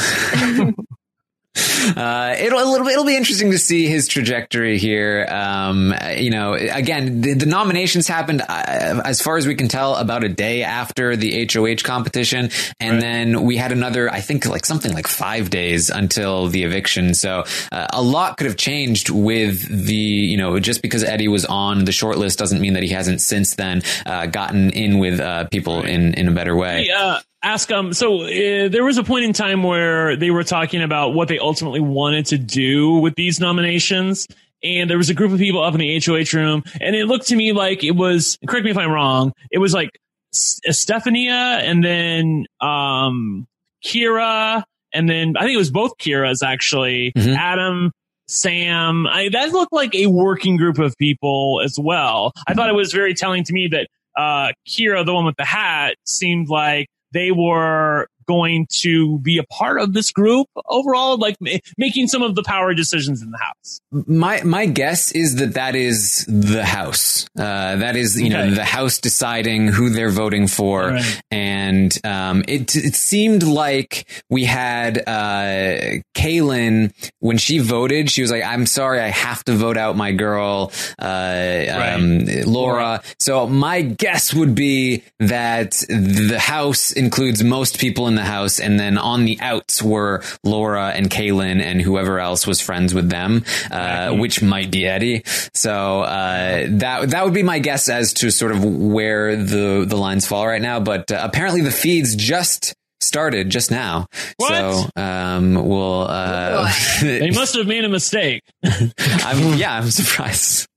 Uh, it'll, it'll, it'll be interesting to see his trajectory here. Um, you know, again, the, the nominations happened, uh, as far as we can tell, about a day after the H O H competition. And right. then we had another, I think like something like five days until the eviction. So uh, a lot could have changed with the, you know, just because Eddie was on the short list doesn't mean that he hasn't since then, uh, gotten in with, uh, people right. in, in a better way. Yeah. Ask um. So uh, there was a point in time where they were talking about what they ultimately wanted to do with these nominations, and there was a group of people up in the H O H room, and it looked to me like it was. Correct me if I'm wrong. It was like Estefania, and then um Kira, and then I think it was both Kiras actually. Mm-hmm. Adam, Sam. I, that looked like a working group of people as well. I thought it was very telling to me that uh Kira, the one with the hat, seemed like they were going to be a part of this group overall, like ma- making some of the power decisions in the house. My my guess is that that is the house. Uh, that is, you okay. know, the house deciding who they're voting for. Right. And um, it it seemed like we had uh, Kaylin, when she voted, she was like, I'm sorry, I have to vote out my girl, uh, right. um, Laura. So my guess would be that the house includes most people in the house, and then on the outs were Laura and Kaylin and whoever else was friends with them, uh, which might be Eddie. So uh, that that would be my guess as to sort of where the the lines fall right now. But uh, apparently the feeds just started just now. What? So um, we'll. Uh, they must have made a mistake. I'm, yeah, I'm surprised.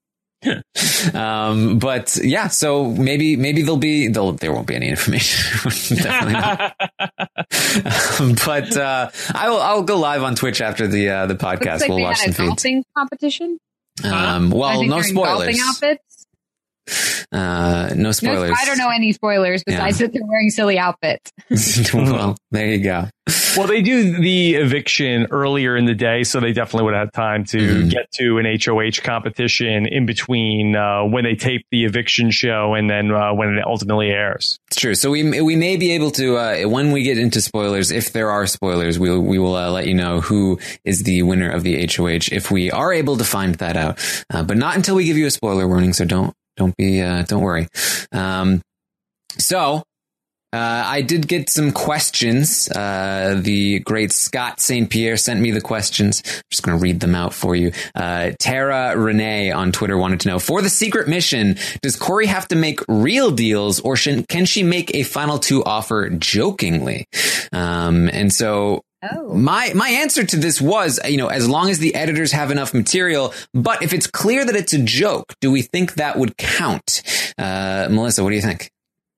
um, but yeah, so maybe maybe there'll be there'll, there won't be any information. Definitely not. um, but uh, I will I'll go live on Twitch after the uh, the podcast. Like we'll they watch had some a feeds. golfing competition. Um, well, no spoilers. Golfing outfits. Uh, no spoilers. No, I don't know any spoilers besides Yeah. that they're wearing silly outfits. Well, there you go. Well, they do the eviction earlier in the day, so they definitely would have had time to Mhm. get to an H O H competition in between uh, when they tape the eviction show and then uh, when it ultimately airs. It's true. So we we may be able to uh, when we get into spoilers, if there are spoilers, we we will uh, let you know who is the winner of the H O H if we are able to find that out. Uh, but not until we give you a spoiler warning. So don't don't be uh, don't worry. Um, so. Uh, I did get some questions. Uh, the great Scott Saint Pierre sent me the questions. I'm just going to read them out for you. Uh, Tara Renee on Twitter wanted to know, for the secret mission, does Corey have to make real deals or should, can she make a final two offer jokingly? Um, and so Oh. my, my answer to this was, you know, as long as the editors have enough material, but if it's clear that it's a joke, do we think that would count? Uh, Melissa, what do you think?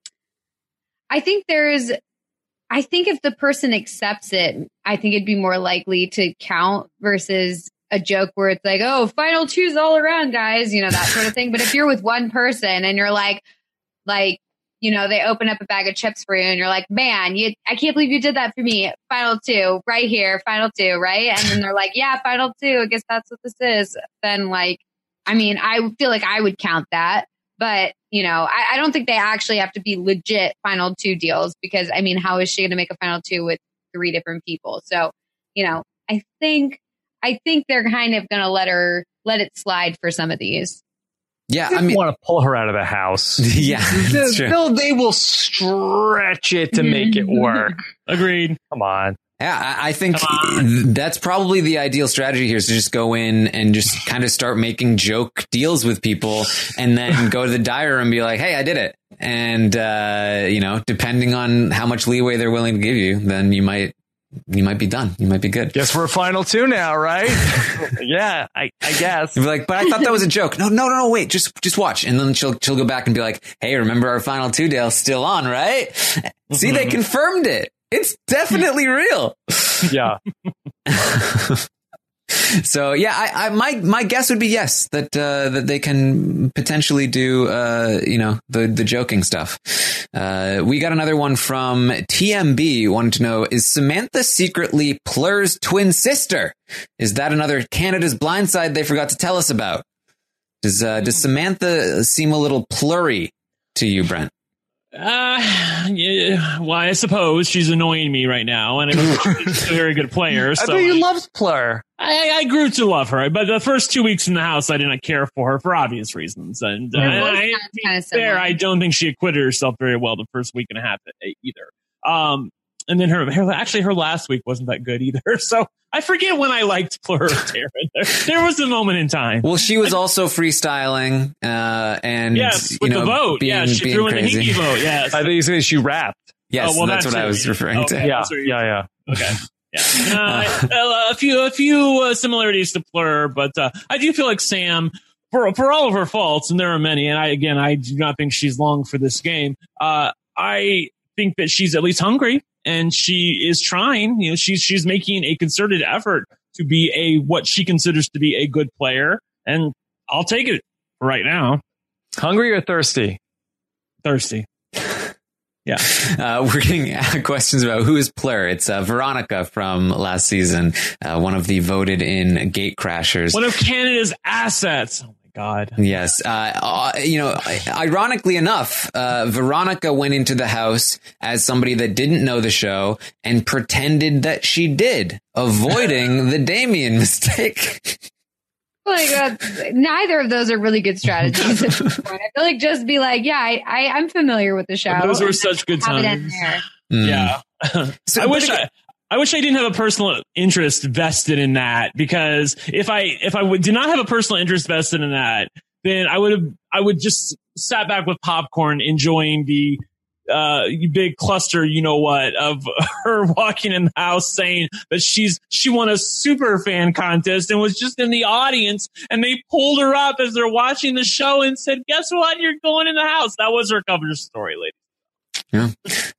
I think there's, I think if the person accepts it, I think it'd be more likely to count versus a joke where it's like, oh, final twos all around, guys, you know, that sort of thing. But if you're with one person and you're like, like, you know, they open up a bag of chips for you and you're like, man, you, I can't believe you did that for me. Final two right here, final two, right? And then they're like, yeah, final two. I guess that's what this is. Then like, I mean, I feel like I would count that. But, you know, I, I don't think they actually have to be legit final two deals because, I mean, how is she going to make a final two with three different people? So, you know, I think I think they're kind of going to let her let it slide for some of these. Yeah, I I mean, want to pull her out of the house. yeah, that's true. They'll, they will stretch it to make it work. Agreed. Come on. Yeah, I I think that's probably the ideal strategy here is to just go in and just kind of start making joke deals with people and then go to the diary and be like, hey, I did it. And, uh, you know, depending on how much leeway they're willing to give you, then you might you might be done. You might be good. Guess we're final two now, right? Yeah, I, I guess. You'll be like, but I thought that was a joke. No, no, no, no, wait, just just watch. And then she'll she'll go back and be like, hey, remember our final two deal still on, right? Mm-hmm. See, they confirmed it. It's definitely real. Yeah. So yeah, I, I my my guess would be yes that uh, that they can potentially do uh, you know the the joking stuff. Uh, we got another one from T M B wanting to know, is Samantha secretly Plur's twin sister? Is that another Canada's Blindside they forgot to tell us about? Does uh, does Samantha seem a little plurry to you, Brent? Uh, yeah, well, I suppose she's annoying me right now, and I mean, she's a very good player. So I thought you loved Plur. I, I grew to love her, but the first two weeks in the house, I did not care for her for obvious reasons. And, uh, Yeah, and well, I, it's to kinda be fair, similar. I don't think she acquitted herself very well the first week and a half either. Um, and then her, her, actually, her last week wasn't that good either. So I forget when I liked Plur or Taryn. There, there was a moment in time. Well, she was also freestyling, uh, and Yes, you with know, the vote. being, yeah, she being threw in crazy. the Hinky vote. Yes. I think you said she rapped. Yes, Oh, well, that's that's what I it. was referring Okay. to. Yeah, that's what you- yeah, yeah. Okay. Yeah. Uh, a few, a few uh, similarities to Plur, but uh, I do feel like Sam, for for all of her faults, and there are many, and I again, I do not think she's long for this game. Uh, I think that she's at least hungry, and she is trying. You know, she's she's making a concerted effort to be a what she considers to be a good player, and I'll take it right now. Hungry or thirsty? Thirsty. Yeah. Uh, we're getting questions about who is Plur. It's uh, Veronica from last season, uh, one of the voted in gate crashers. One of Canada's assets. Oh my God. Yes. Uh, uh, you know, ironically enough, uh, Veronica went into the house as somebody that didn't know the show and pretended that she did, avoiding the Damien mistake. Like, uh, neither of those are really good strategies at this point. I feel like just be like, yeah, I, I, I'm familiar with the show. Those were and such good have it times. in there. Mm. Yeah. So, I wish but I, I wish I didn't have a personal interest vested in that, because if I if I would, did not have a personal interest vested in that, then I would have I would just sat back with popcorn enjoying the uh big cluster, you know what, of her walking in the house saying that she's she won a super fan contest and was just in the audience, and they pulled her up as they're watching the show and said, guess what, you're going in the house. That was her cover story, lady. Yeah.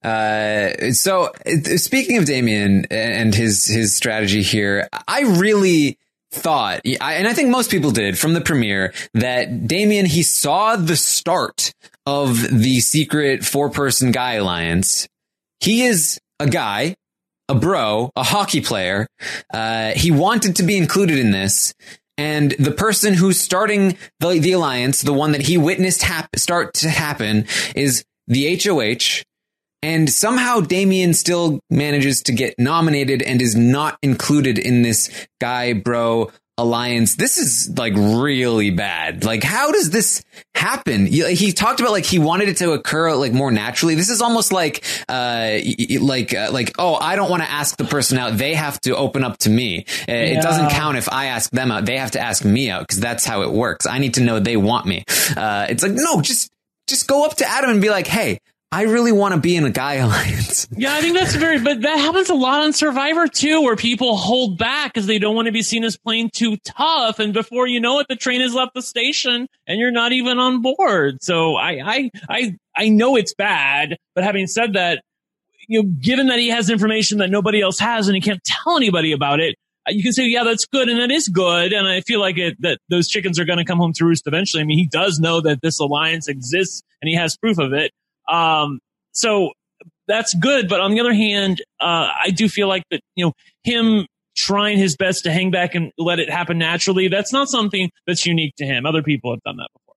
Uh, so uh, speaking of Damien and his, his strategy here, I really thought, and I think most people did from the premiere, that Damian, he saw the start of the secret four-person guy alliance. He is a guy, a bro, a hockey player. Uh, he wanted to be included in this. And the person who's starting the, the alliance, the one that he witnessed hap- start to happen, is the H O H. And somehow Damian still manages to get nominated and is not included in this guy bro alliance. This is like really bad. Like, how does this happen? He talked about like he wanted it to occur like more naturally. This is almost like uh like uh, like oh, I don't want to ask the person out. They have to open up to me. Uh, yeah. It doesn't count if I ask them out. They have to ask me out because that's how it works. I need to know they want me. Uh, it's like, no, just just go up to Adam and be like, hey, I really want to be in a guy alliance. Yeah, I think that's very, but that happens a lot on Survivor too, where people hold back because they don't want to be seen as playing too tough. And before you know it, the train has left the station and you're not even on board. So I, I, I, I know it's bad, but having said that, you know, given that he has information that nobody else has and he can't tell anybody about it, you can say, yeah, that's good. And that is good. And I feel like it, that those chickens are going to come home to roost eventually. I mean, he does know that this alliance exists and he has proof of it. Um, so that's good. But on the other hand, uh, I do feel like that, you know, him trying his best to hang back and let it happen naturally, that's not something that's unique to him. Other people have done that before.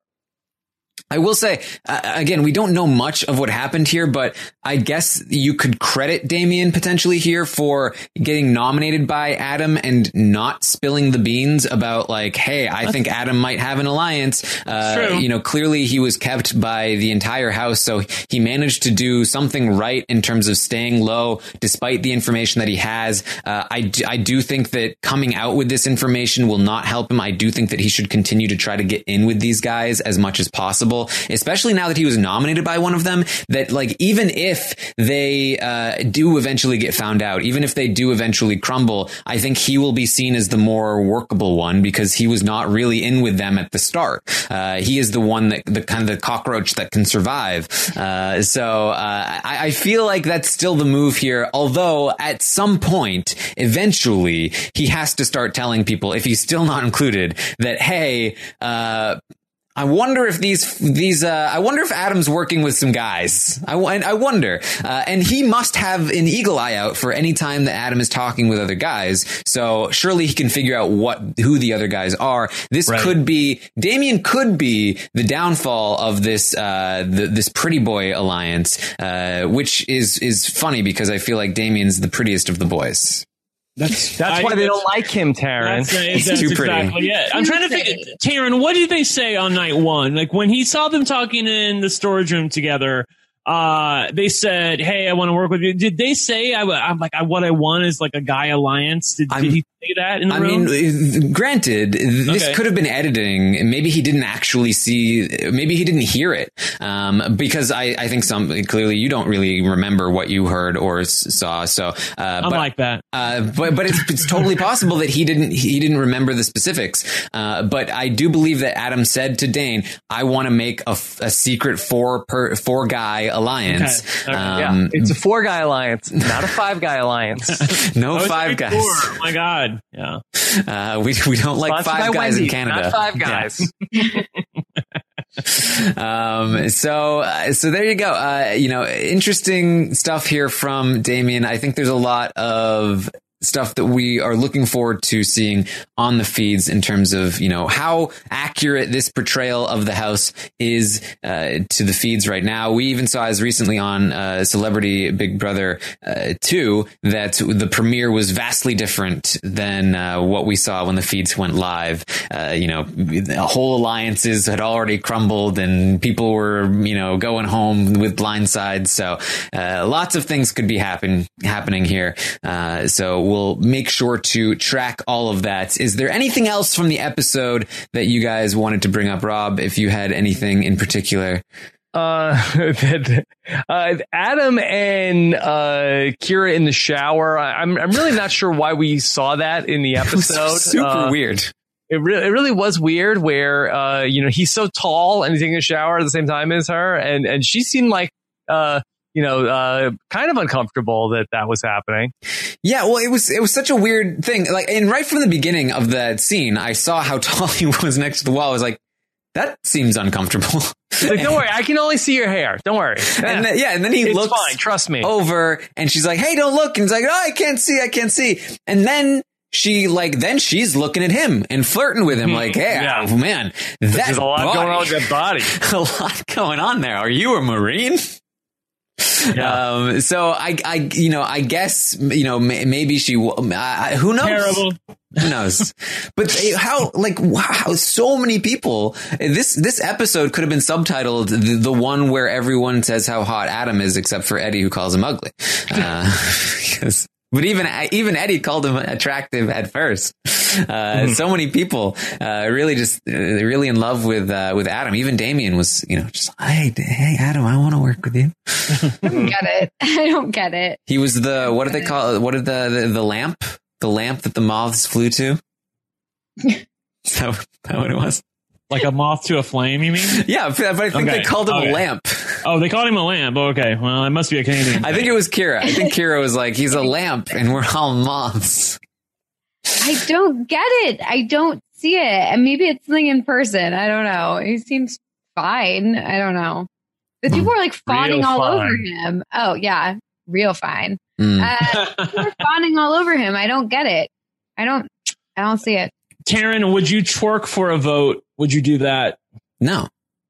I will say, uh, again, we don't know much of what happened here, but I guess you could credit Damian potentially here for getting nominated by Adam and not spilling the beans about like, hey, I That's think Adam might have an alliance. Uh, you know, clearly he was kept by the entire house. So he managed to do something right in terms of staying low despite the information that he has. Uh, I, d- I do think that coming out with this information will not help him. I do think that he should continue to try to get in with these guys as much as possible. Especially now that he was nominated by one of them, that like, even if they uh, do eventually get found out, even if they do eventually crumble, I think he will be seen as the more workable one because he was not really in with them at the start. Uh, he is the one that the kind of the cockroach that can survive. Uh, so uh, I, I feel like that's still the move here. Although at some point, eventually, he has to start telling people, if he's still not included, that, hey, uh, I wonder if these, these, uh, I wonder if Adam's working with some guys. I, I wonder. Uh, and he must have an eagle eye out for any time that Adam is talking with other guys. So surely he can figure out what, who the other guys are. This right. could be, Damian could be the downfall of this, uh, the, this pretty boy alliance, uh, which is, is funny because I feel like Damian's the prettiest of the boys. That's that's I, why they don't like him, Taryn. That's, He's that's too pretty. Exactly it. I'm trying to figure, Taryn, what did they say on night one? Like when he saw them talking in the storage room together, uh, they said, "Hey, I want to work with you." Did they say, I, "I'm like, I, what I want is like a guy alliance"? Did, did he say that in the I room? mean, granted, this okay. could have been editing. Maybe he didn't actually see. Maybe he didn't hear it, um, because I, I think some clearly you don't really remember what you heard or saw. So uh, I'm but, like that. Uh, but but it's, it's totally possible that he didn't he didn't remember the specifics. Uh, but I do believe that Adam said to Dane, "I want to make a, a secret four per four guy alliance." Okay. Okay. Um, yeah, it's a four guy alliance, not a five guy alliance. No oh, five guys. Four. Oh my god. Yeah. Uh, we we don't like Sponsored five guys Wendy, in Canada. Not five guys. Yeah. um. So uh, so there you go. Uh. You know, interesting stuff here from Damian. I think there's a lot of stuff that we are looking forward to seeing on the feeds in terms of, you know, how accurate this portrayal of the house is uh, to the feeds right now. We even saw as recently on uh, Celebrity Big Brother uh, two that the premiere was vastly different than uh, what we saw when the feeds went live. Uh, you know, whole alliances had already crumbled and people were, you know, going home with blindsides. So uh, lots of things could be happen happening here. Uh, so we'll make sure to track all of that. Is there anything else from the episode that you guys wanted to bring up, Rob, if you had anything in particular? Uh, that, uh, Adam and, uh, Kira in the shower. I, I'm, I'm really not sure why we saw that in the episode. Super uh, weird. It really, it really was weird where, uh, you know, he's so tall and he's taking a shower at the same time as her. And, and she seemed like, uh, you know, uh, kind of uncomfortable that that was happening. Yeah, well, it was it was such a weird thing. Like, and right from the beginning of that scene, I saw how tall he was next to the wall. I was like, that seems uncomfortable. Like, don't worry, I can only see your hair. Don't worry. And then, yeah, and then he it's looks fine, trust me. over, and she's like, "Hey, don't look." And he's like, "Oh, I can't see, I can't see." And then she like, then she's looking at him and flirting with him, like, "Hey, Yeah. oh, man, that There's a lot body. going on with that body. a lot going on there. Are you a Marine?" Yeah. Um, so I, I, you know, I guess, you know, may, maybe she, uh, who knows? Terrible. Who knows? But they, how, like, wow, so many people, this, this episode could have been subtitled the, the one where everyone says how hot Adam is, except for Eddie, who calls him ugly. Uh, because, but even, even Eddie called him attractive at first. Uh, so many people, uh, really just, uh, really in love with, uh, with Adam. Even Damien was, you know, just, hey, hey, Adam, I want to work with you. I don't get it. I don't get it. He was the, what did they call it? What did the, the, the lamp, the lamp that the moths flew to? Is that, that what it was? Like a moth to a flame, you mean? Yeah, but I think Okay, they called him okay. a lamp. Oh, they called him a lamp. Okay, well, it must be a Canadian. I think it was Kira. I think Kira was like, he's a lamp and we're all moths. I don't get it. I don't see it. And maybe it's something in person. I don't know. He seems fine. I don't know. But people are like fawning Real all fine. over him. Oh, yeah. Real fine. Mm. Uh, people are fawning all over him. I don't get it. I don't, I don't see it. Taryn, would you twerk for a vote? Would you do that? No.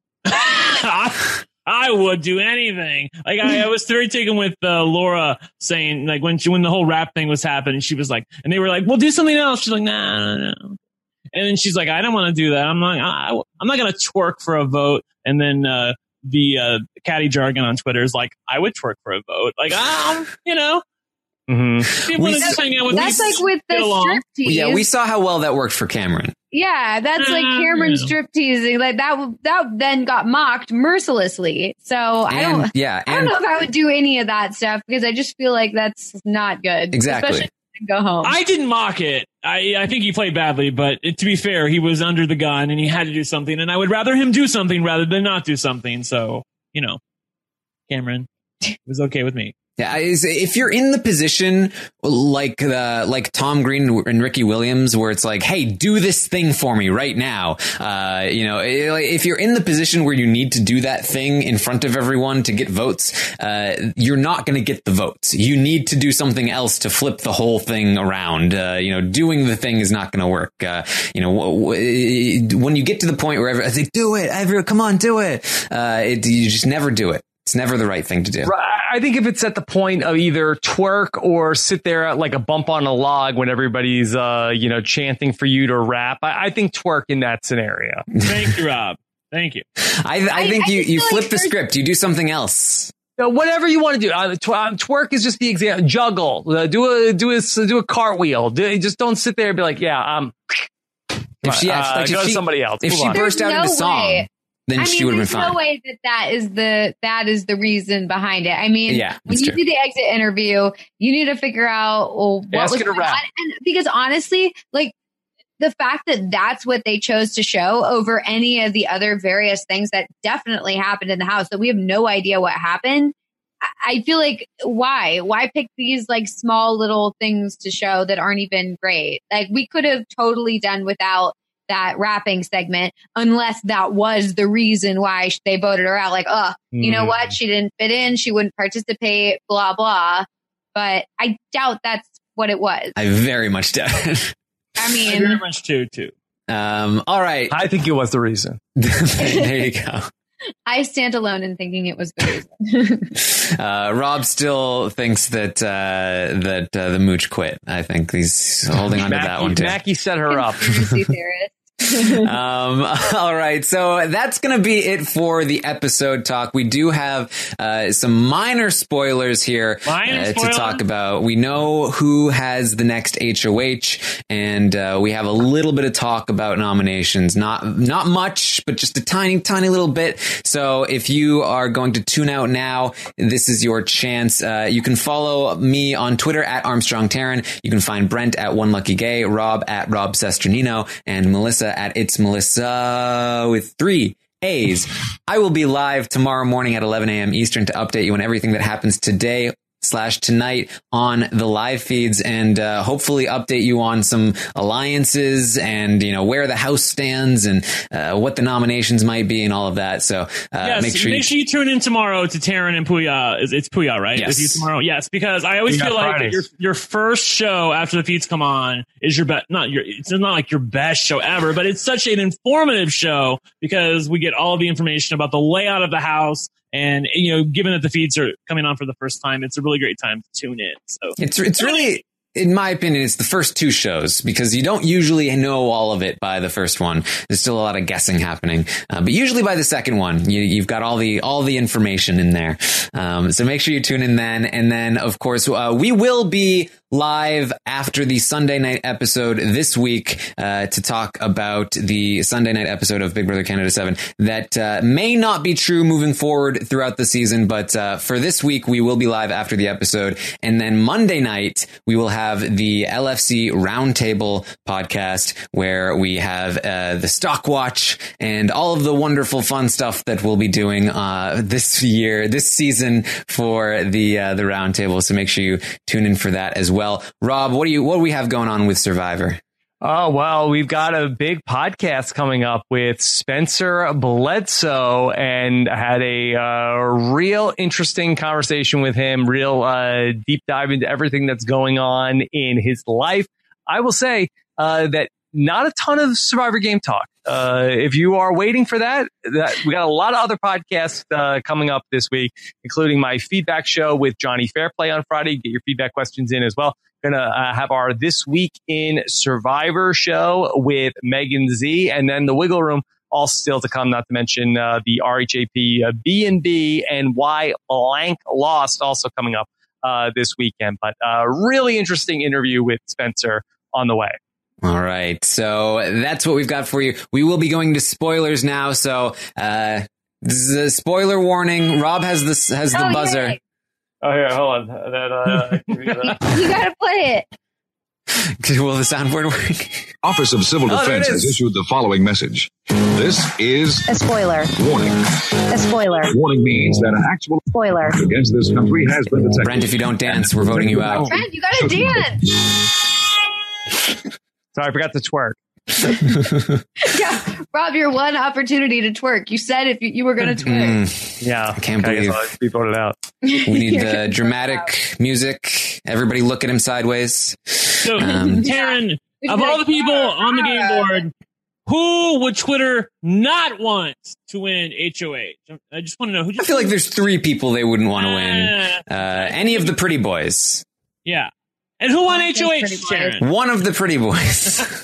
I, I would do anything. Like I, I was very taken with uh, Laura saying, like when she, when the whole rap thing was happening, she was like, and they were like, "Well, do something else." She's like, "Nah, no, no." And then she's like, "I don't want to do that. I'm not. I, I'm not going to twerk for a vote." And then uh, the uh, catty jargon on Twitter is like, "I would twerk for a vote." Like, um, you know, Mm-hmm. people We- want to just hang out with That's me, like with the get along. striptease. Yeah, we saw how well that worked for Cameron. Yeah, that's like Cameron Mm. strip teasing. Like that, that then got mocked mercilessly. So I And, don't, yeah, I don't and know if I would do any of that stuff because I just feel like that's not good. Exactly. Especially if I go home. I didn't mock it. I, I think he played badly, but it, to be fair, he was under the gun and he had to do something. And I would rather him do something rather than not do something. So, you know, Cameron, it was okay with me. Yeah, is- if you're in the position like uh, like Tom Green and Ricky Williams, where it's like, hey, do this thing for me right now. Uh, you know, if you're in the position where you need to do that thing in front of everyone to get votes, uh, you're not going to get the votes. You need to do something else to flip the whole thing around. Uh, you know, doing the thing is not going to work. Uh, you know, w- w- when you get to the point where every, I say, do it, everyone, come on, do it. Uh, it. You just never do it. It's never the right thing to do. Right. I think if it's at the point of either twerk or sit there at like a bump on a log when everybody's, uh, you know, chanting for you to rap, I, I think twerk in that scenario. Thank you, Rob. Thank you. I, I think I you, just you feel flip like the there's- script. You do something else. You know, whatever you want to do. Uh, tw- uh, twerk is just the example. Juggle. Uh, do a do a do a cartwheel. Do, just don't sit there and be like, yeah, um. If she, uh, like, go if to she, somebody else. if Move she on. burst There's out into no song, way. then I she mean, would have been there's fine. no way that that is the that is the reason behind it. I mean, Yeah, when that's you true. do the exit interview, you need to figure out well, what Ask was her to going rap. on. And because honestly, like the fact that that's what they chose to show over any of the other various things that definitely happened in the house that we have no idea what happened. I- I feel like why why pick these like small little things to show that aren't even great? Like we could have totally done without that rapping segment, unless that was the reason why sh- they voted her out. Like, oh, you know Mm. what? She didn't fit in. She wouldn't participate, blah, blah. But I doubt that's what it was. I very much doubt it. I I mean, very much too, too. Um, all right. I think it was the reason. There you go. I stand alone in thinking it was the reason. Uh, Rob still thinks that uh, that uh, the mooch quit. I think he's holding on to that Mackie, one too. Mackie set her up. Conspiracy theorist. um, all right. So that's going to be it for the episode talk. We do have uh, some minor spoilers here Minor uh, to spoilers? talk about. We know who has the next H O H, and uh, we have a little bit of talk about nominations. Not not much, but just a tiny, tiny little bit. So if you are going to tune out now, this is your chance. Uh, you can follow me on Twitter at Armstrong Taryn. You can find Brent at One Lucky Gay, Rob at Rob Sesternino, and Melissa at It's Melissa with three A's. I will be live tomorrow morning at eleven a.m. Eastern to update you on everything that happens today slash tonight on the live feeds, and uh, hopefully update you on some alliances and, you know, where the house stands and uh, what the nominations might be and all of that. So uh, yes, make sure make you, sure you tune in tomorrow to Taryn and Puya. It's Puya, right? Yes. With you tomorrow. Yes, because I always We got feel like Fridays. your your first show after the feeds come on is your best. Not your. It's not like your best show ever, but it's such an informative show because we get all of the information about the layout of the house. And, you know, given that the feeds are coming on for the first time, it's a really great time to tune in. So it's it's really, in my opinion, it's the first two shows because you don't usually know all of it by the first one. There's still a lot of guessing happening, uh, but usually by the second one, you, you've got all the all the information in there. Um, so make sure you tune in then, and then of course uh, we will be live after the Sunday night episode this week uh, to talk about the Sunday night episode of Big Brother Canada seven. That uh, may not be true moving forward throughout the season, but uh, for this week, we will be live after the episode. And then Monday night, we will have the L F C Roundtable podcast where we have uh, the Stock Watch and all of the wonderful fun stuff that we'll be doing uh, this year, this season for the uh, the Roundtable. So make sure you tune in for that as well. Well, Rob, what do you what do we have going on with Survivor? Oh, well, we've got a big podcast coming up with Spencer Bledsoe, and I had a uh, real interesting conversation with him, real uh, deep dive into everything that's going on in his life. I will say uh, that not a ton of Survivor game talk. Uh, if you are waiting for that, that, we got a lot of other podcasts uh, coming up this week, including my feedback show with Johnny Fairplay on Friday. Get your feedback questions in as well. Going to uh, have our This Week in Survivor show with Megan Z, and then the Wiggle Room, all still to come, not to mention uh, the R H A P uh, B and B and why blank lost also coming up uh, this weekend. But uh, really interesting interview with Spencer on the way. All right. So that's what we've got for you. We will be going to spoilers now. So uh, this is a spoiler warning. Rob has this has the Oh, buzzer. yay. Oh, here, hold on. That, uh, You gotta play it. Will the soundboard work? Office of Civil Oh, there Defense it has is. issued the following message. This is A spoiler. warning. A spoiler. Warning means that an actual Spoiler. attack against this country has been detected. Brent, if you don't dance, we're voting you out. Brent, you gotta dance. Sorry, I forgot to twerk. Yeah, Rob, your one opportunity to twerk. You said if you, you were gonna twerk. Mm, Yeah. I can't Okay, believe so I'll be voted out. we need You're the gonna dramatic music. Everybody look at him sideways. So, Um, Taryn, Yeah. of all the people on the game Ah. board, who would Twitter not want to win H O H? I just want to know who. I feel like there's three people they wouldn't want to win. Uh, Uh, any of the pretty boys. yeah. And who won Oh, H O H, thanks, pretty boys. Taryn? One of the pretty boys.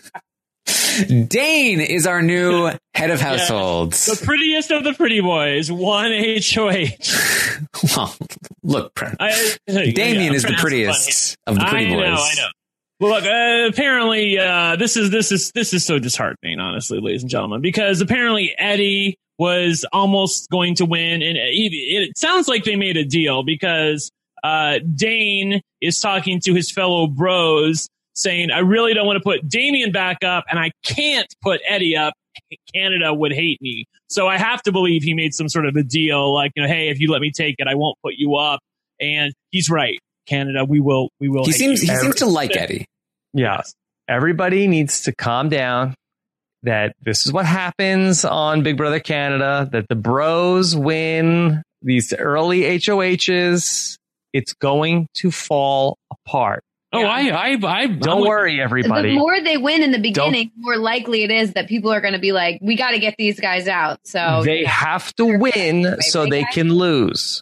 Dane is our new head of household. The prettiest of the pretty boys won H O H. Well, look, Brent. I, Damien yeah, is the I'm trying to have some prettiest of the fun pretty here. I boys. know, I know. Well, look, uh, apparently, uh, this is, this is, this is so disheartening, honestly, ladies and gentlemen, because apparently Eddie was almost going to win, and it, it sounds like they made a deal because, uh, Dane is talking to his fellow bros saying, I really don't want to put Damien back up, and I can't put Eddie up. Canada would hate me. So I have to believe he made some sort of a deal, like, you know, hey, if you let me take it, I won't put you up. And he's right. Canada, we will, we will. He hate seems you. he seems to like Eddie. Yeah. Everybody needs to calm down. That this is what happens on Big Brother Canada, that the bros win these early H O Hs. It's going to fall apart. Oh, I, I, I Don't I'm worry, everybody. The more they win in the beginning, the more likely it is that people are going to be like, we got to get these guys out. So They have to win so they can lose.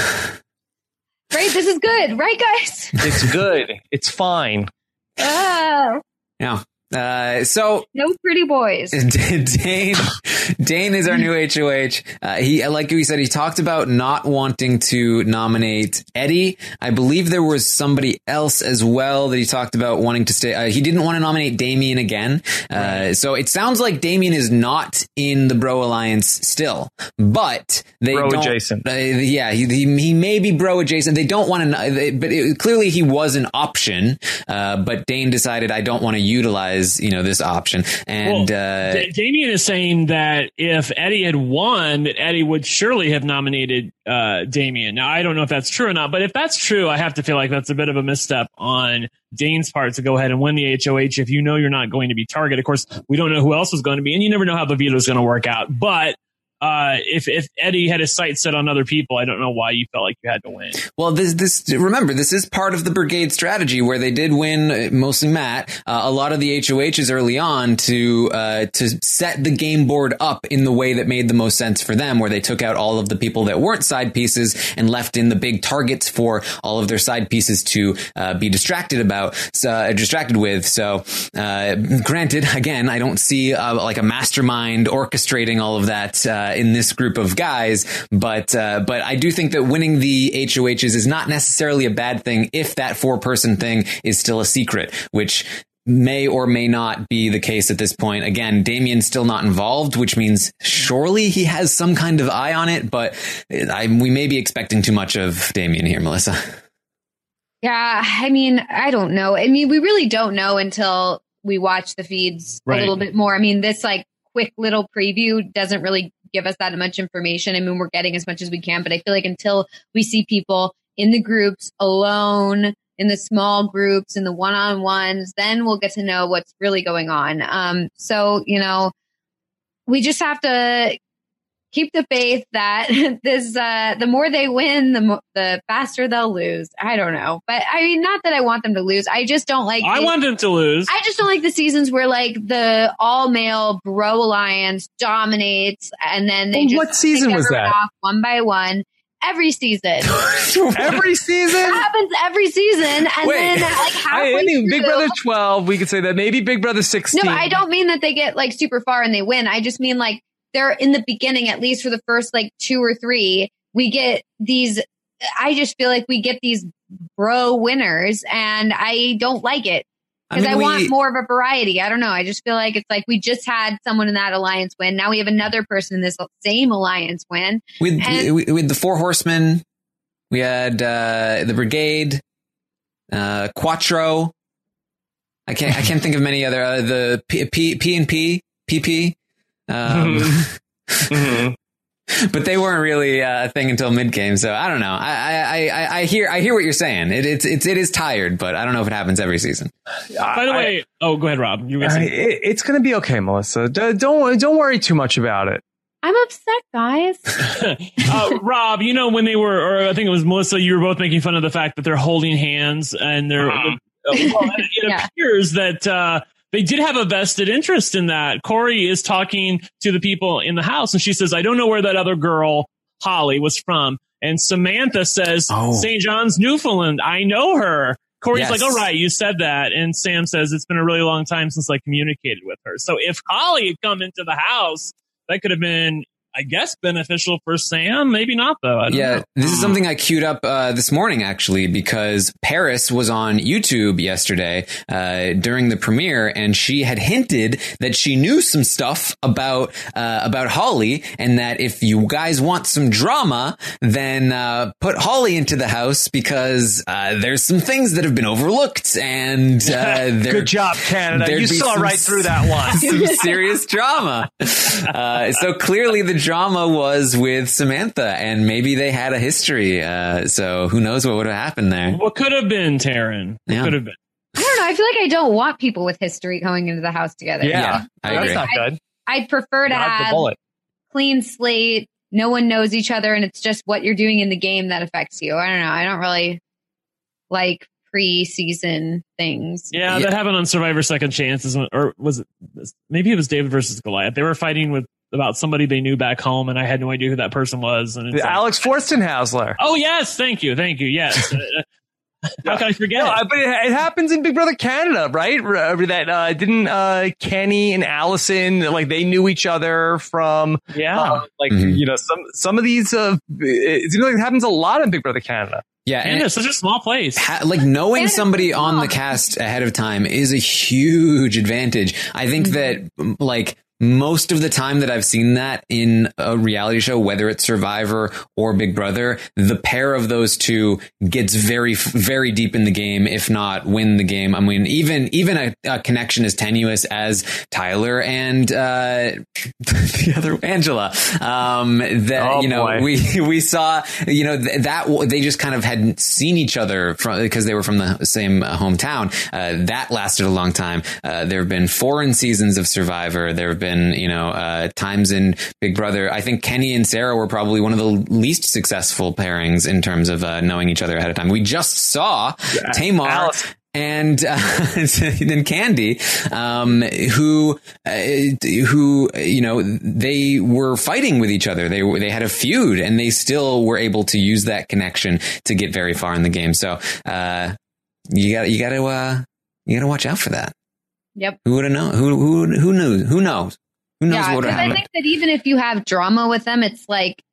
Right? This is good. Right, guys? It's good. It's fine. Oh, Yeah. Uh, so no pretty boys. Dane, Dane is our new H O H. Uh, he, like we said, he talked about not wanting to nominate Eddie. I believe there was somebody else as well that he talked about wanting to stay. Uh, he didn't want to nominate Damien again. Uh, right. So it sounds like Damien is not in the Bro Alliance still, but they Bro don't. adjacent. Uh, yeah, he, he he may be Bro adjacent. They don't want to, but it, clearly he was an option. Uh, but Dane decided I don't want to utilize, you know, this option. And well, uh, D- Damien is saying that that if Eddie had won, that Eddie would surely have nominated uh, Damian. Now, I don't know if that's true or not, but if that's true, I have to feel like that's a bit of a misstep on Dane's part to go ahead and win the H O H if you know you're not going to be targeted. Of course, we don't know who else was going to be, and you never know how the veto is going to work out. But Uh, if if Eddie had his sights set on other people, I don't know why you felt like you had to win. Well, this this remember this is part of the brigade strategy where they did win, mostly Matt, uh, a lot of the H O Hs early on to uh, to set the game board up in the way that made the most sense for them, where they took out all of the people that weren't side pieces and left in the big targets for all of their side pieces to uh, be distracted about, uh, distracted with. So, uh, granted, again, I don't see uh, like a mastermind orchestrating all of that Uh, in this group of guys, but uh, but I do think that winning the H O Hs is not necessarily a bad thing if that four person thing is still a secret, which may or may not be the case at this point. Again, Damian's still not involved, which means surely he has some kind of eye on it, but I, we may be expecting too much of Damian here, Melissa. Yeah, I mean, I don't know. I mean, we really don't know until we watch the feeds Right. a little bit more. I mean, this like quick little preview doesn't really give us that much information. I mean, we're getting as much as we can, but I feel like until we see people in the groups alone, in the small groups, in the one-on-ones, then we'll get to know what's really going on. Um, so, you know, we just have to keep the faith that this, uh, the more they win, the mo- the faster they'll lose. I don't know. But I mean, not that I want them to lose. I just don't like, I the, want them to lose. I just don't like the seasons where like the all male bro alliance dominates and then they Well, just what season pick was everyone that? off one by one. Every season. Every season? It happens every season. And Wait. then like I, halfway I think Big through- Brother twelve, we could say that. Maybe Big Brother sixteen. No, I don't mean that they get like super far and they win. I just mean like they're in the beginning, at least for the first like two or three, we get these, I just feel like we get these bro winners and I don't like it because I, mean, I we- want more of a variety. I don't know. I just feel like it's like we just had someone in that alliance win. Now we have another person in this same alliance win. With, And- with, with the Four Horsemen, we had uh, the Brigade, uh, Quattro. I can't I can't think of many other uh, the P, P P and P P P. Um, Mhm. but they weren't really uh, a thing until mid game. So I don't know. I, I, I, I hear I hear what you're saying. It, it's it's it is tired, but I don't know if it happens every season. By the I- way, oh, go ahead, Rob. You were I- gonna say- it, it's going to be okay, Melissa. D- Don't don't worry too much about it. I'm upset, guys. uh, Rob, you know, when they were, or I think it was Melissa, you were both making fun of the fact that they're holding hands and they're, Uh-huh. uh, well, it, it Yeah. appears that, uh, they did have a vested interest in that. Corey is talking to the people in the house and she says, I don't know where that other girl, Holly, was from. And Samantha says, Oh. Saint John's, Newfoundland. I know her. Corey's Yes. like, oh, right, you said that. And Sam says, it's been a really long time since I communicated with her. So if Holly had come into the house, that could have been, I guess, beneficial for Sam. Maybe not, though. I don't Yeah, know. this is something I queued up uh, this morning, actually, because Paris was on YouTube yesterday uh, during the premiere, and she had hinted that she knew some stuff about uh, about Holly, and that if you guys want some drama, then uh, put Holly into the house because uh, there's some things that have been overlooked, and uh, there, Good job, Canada. there'd You be saw some right through that one. some serious drama. Uh, so clearly the drama was with Samantha, and maybe they had a history. Uh, so who knows what would have happened there? What could have been, Taryn? What Yeah. could have been? I don't know. I feel like I don't want people with history coming into the house together. Yeah, I that's agree. not good. I'd prefer to Dodge the have bullet. clean slate. No one knows each other, and it's just what you're doing in the game that affects you. I don't know. I don't really like pre-season things. Yeah, Yeah. that happened on Survivor Second Chances, or was it? Maybe it was David versus Goliath. They were fighting with about somebody they knew back home, and I had no idea who that person was. And it's like, Alex Forstenhausler. oh yes, thank you, thank you. Yes, Uh, how can I forget? No, I- but it, it happens in Big Brother Canada, right? R- That uh, didn't uh, Kenny and Allison, like they knew each other from yeah, uh, like Mhm. you know some some of these. Uh, it seems like it happens a lot in Big Brother Canada. Yeah, and and it's such a small place. ha- like knowing And- somebody on the cast ahead of time is a huge advantage. I think that mm, like most of the time that I've seen that in a reality show, whether it's Survivor or Big Brother, the pair of those two gets very, very deep in the game, if not win the game. I mean, even, even a, a connection as tenuous as Tyler and, uh, the other Angela, um, that, oh, you know, boy. we, we saw, you know, th- that they just kind of hadn't seen each other from, because they were from the same uh, hometown. Uh, that lasted a long time. Uh, there have been foreign seasons of Survivor. There have been, you know, uh, times in Big Brother. I think Kenny and Sarah were probably one of the least successful pairings in terms of uh, knowing each other ahead of time. We just saw Tamar Alice. and uh, then Candy, um, who, uh, who, you know, they were fighting with each other. They were, they had a feud, and they still were able to use that connection to get very far in the game. So, uh, you got, you got to, uh, you got to watch out for that. Yep. Who would have known? Who, who, who knew? Who knows? Who knows Yeah, what would because have I happened? think that even if you have drama with them, it's like,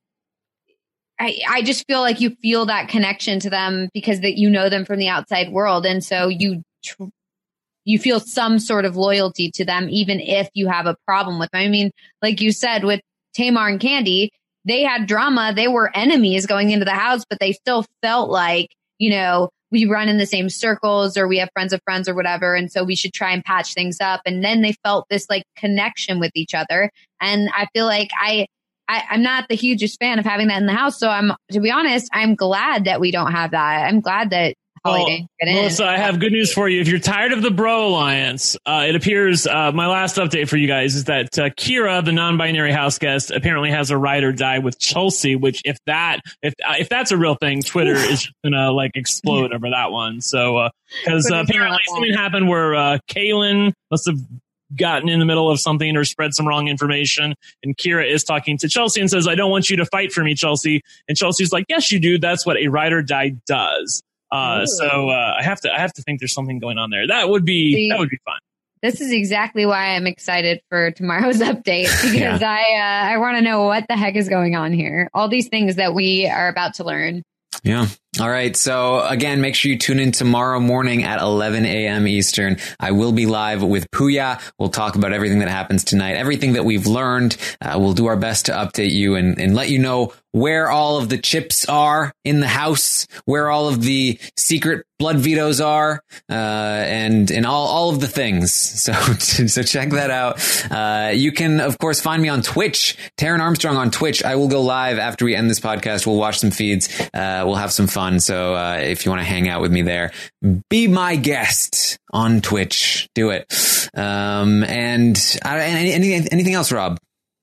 I, I just feel like you feel that connection to them because that you know them from the outside world. And so you, tr- you feel some sort of loyalty to them, even if you have a problem with them. I mean, like you said, with Tamar and Candy, they had drama. They were enemies going into the house, but they still felt like, you know, we run in the same circles, or we have friends of friends or whatever. And so we should try and patch things up. And then they felt this like connection with each other. And I feel like I, I, I'm not the hugest fan of having that in the house. So I'm, to be honest, I'm glad that we don't have that. I'm glad that Holly Well, didn't get in. Melissa, I have good news for you. If you're tired of the Bro Alliance, uh, it appears uh, my last update for you guys is that uh, Kira, the non-binary house guest, apparently has a ride or die with Chelsea. Which, if that if uh, if that's a real thing, Twitter is just gonna like explode over that one. So, because uh, uh, apparently something happened where uh, Kaylin must have gotten in the middle of something or spread some wrong information, and Kira is talking to Chelsea and says, "I don't want you to fight for me, Chelsea." And Chelsea's like, "Yes, you do. That's what a ride or die does." Uh, so uh, I have to I have to think there's something going on there. That would be See, that would be fun. This is exactly why I'm excited for tomorrow's update, because Yeah. I uh, I want to know what the heck is going on here. All these things that we are about to learn. Yeah. All right. So again, make sure you tune in tomorrow morning at eleven a.m. Eastern. I will be live with Puya. We'll talk about everything that happens tonight, everything that we've learned. Uh, we'll do our best to update you and, and let you know where all of the chips are in the house, where all of the secret blood vetoes are, uh, and, and all, all of the things. So, so check that out. Uh, you can, of course, find me on Twitch, Taryn Armstrong on Twitch. I will go live after we end this podcast. We'll watch some feeds. Uh, we'll have some fun. So, uh, if you want to hang out with me there, be my guest on Twitch. Do it. Um, and uh, any, any, anything else, Rob?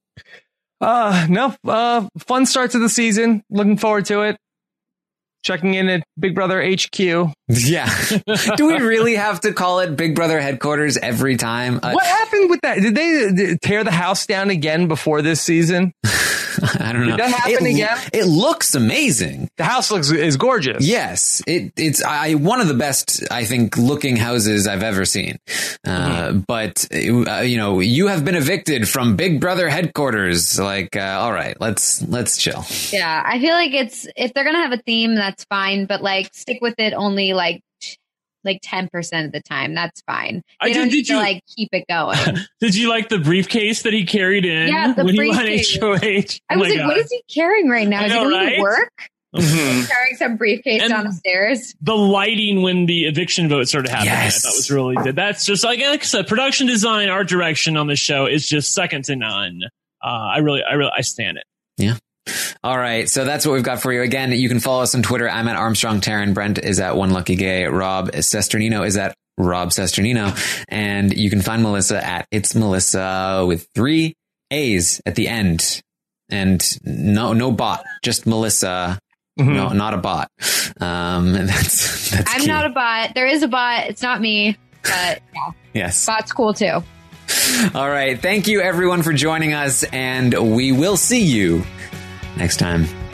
Uh, no, uh, fun start to the season. Looking forward to it. Checking in at Big Brother H Q. Yeah. Do we really have to call it Big Brother headquarters every time? Uh, What happened with that? Did they did tear the house down again before this season? I don't know. Did that happen it, again? It looks amazing. The house looks is gorgeous. Yes, it, it's I, one of the best, I think, looking houses I've ever seen. Uh, mm-hmm. But, uh, you know, you have been evicted from Big Brother headquarters. Like, uh, all right, let's let's chill. Yeah, I feel like it's if they're gonna have a theme, that's fine. But like, stick with it only like like ten percent of the time. That's fine. They I don't did, need did to you, like keep it going. Did you like the briefcase that he carried in Yeah, the when he won briefcase. H O H? I Oh was my like, God. what is he carrying right now? I Is know, he going right? to work? Mhm. He's carrying some briefcase And- down the stairs. The lighting when the eviction vote started happening, Yes. I thought was really good. That's just like, like I said, production design, art direction on the show is just second to none. Uh, I really, I really, I stand it. Yeah. All right. So that's what we've got for you. Again, you can follow us on Twitter. I'm at Armstrong Taryn. Brent is at One Lucky Gay. Rob Sesternino is at Rob Sesternino. And you can find Melissa at It's Melissa with three A's at the end. And no, no bot, just Melissa. Mhm. No, not a bot. Um, and that's, that's I'm key. not a bot. There is a bot. It's not me, but yeah, Yes. bot's cool too. All right. Thank you everyone for joining us, and we will see you next time.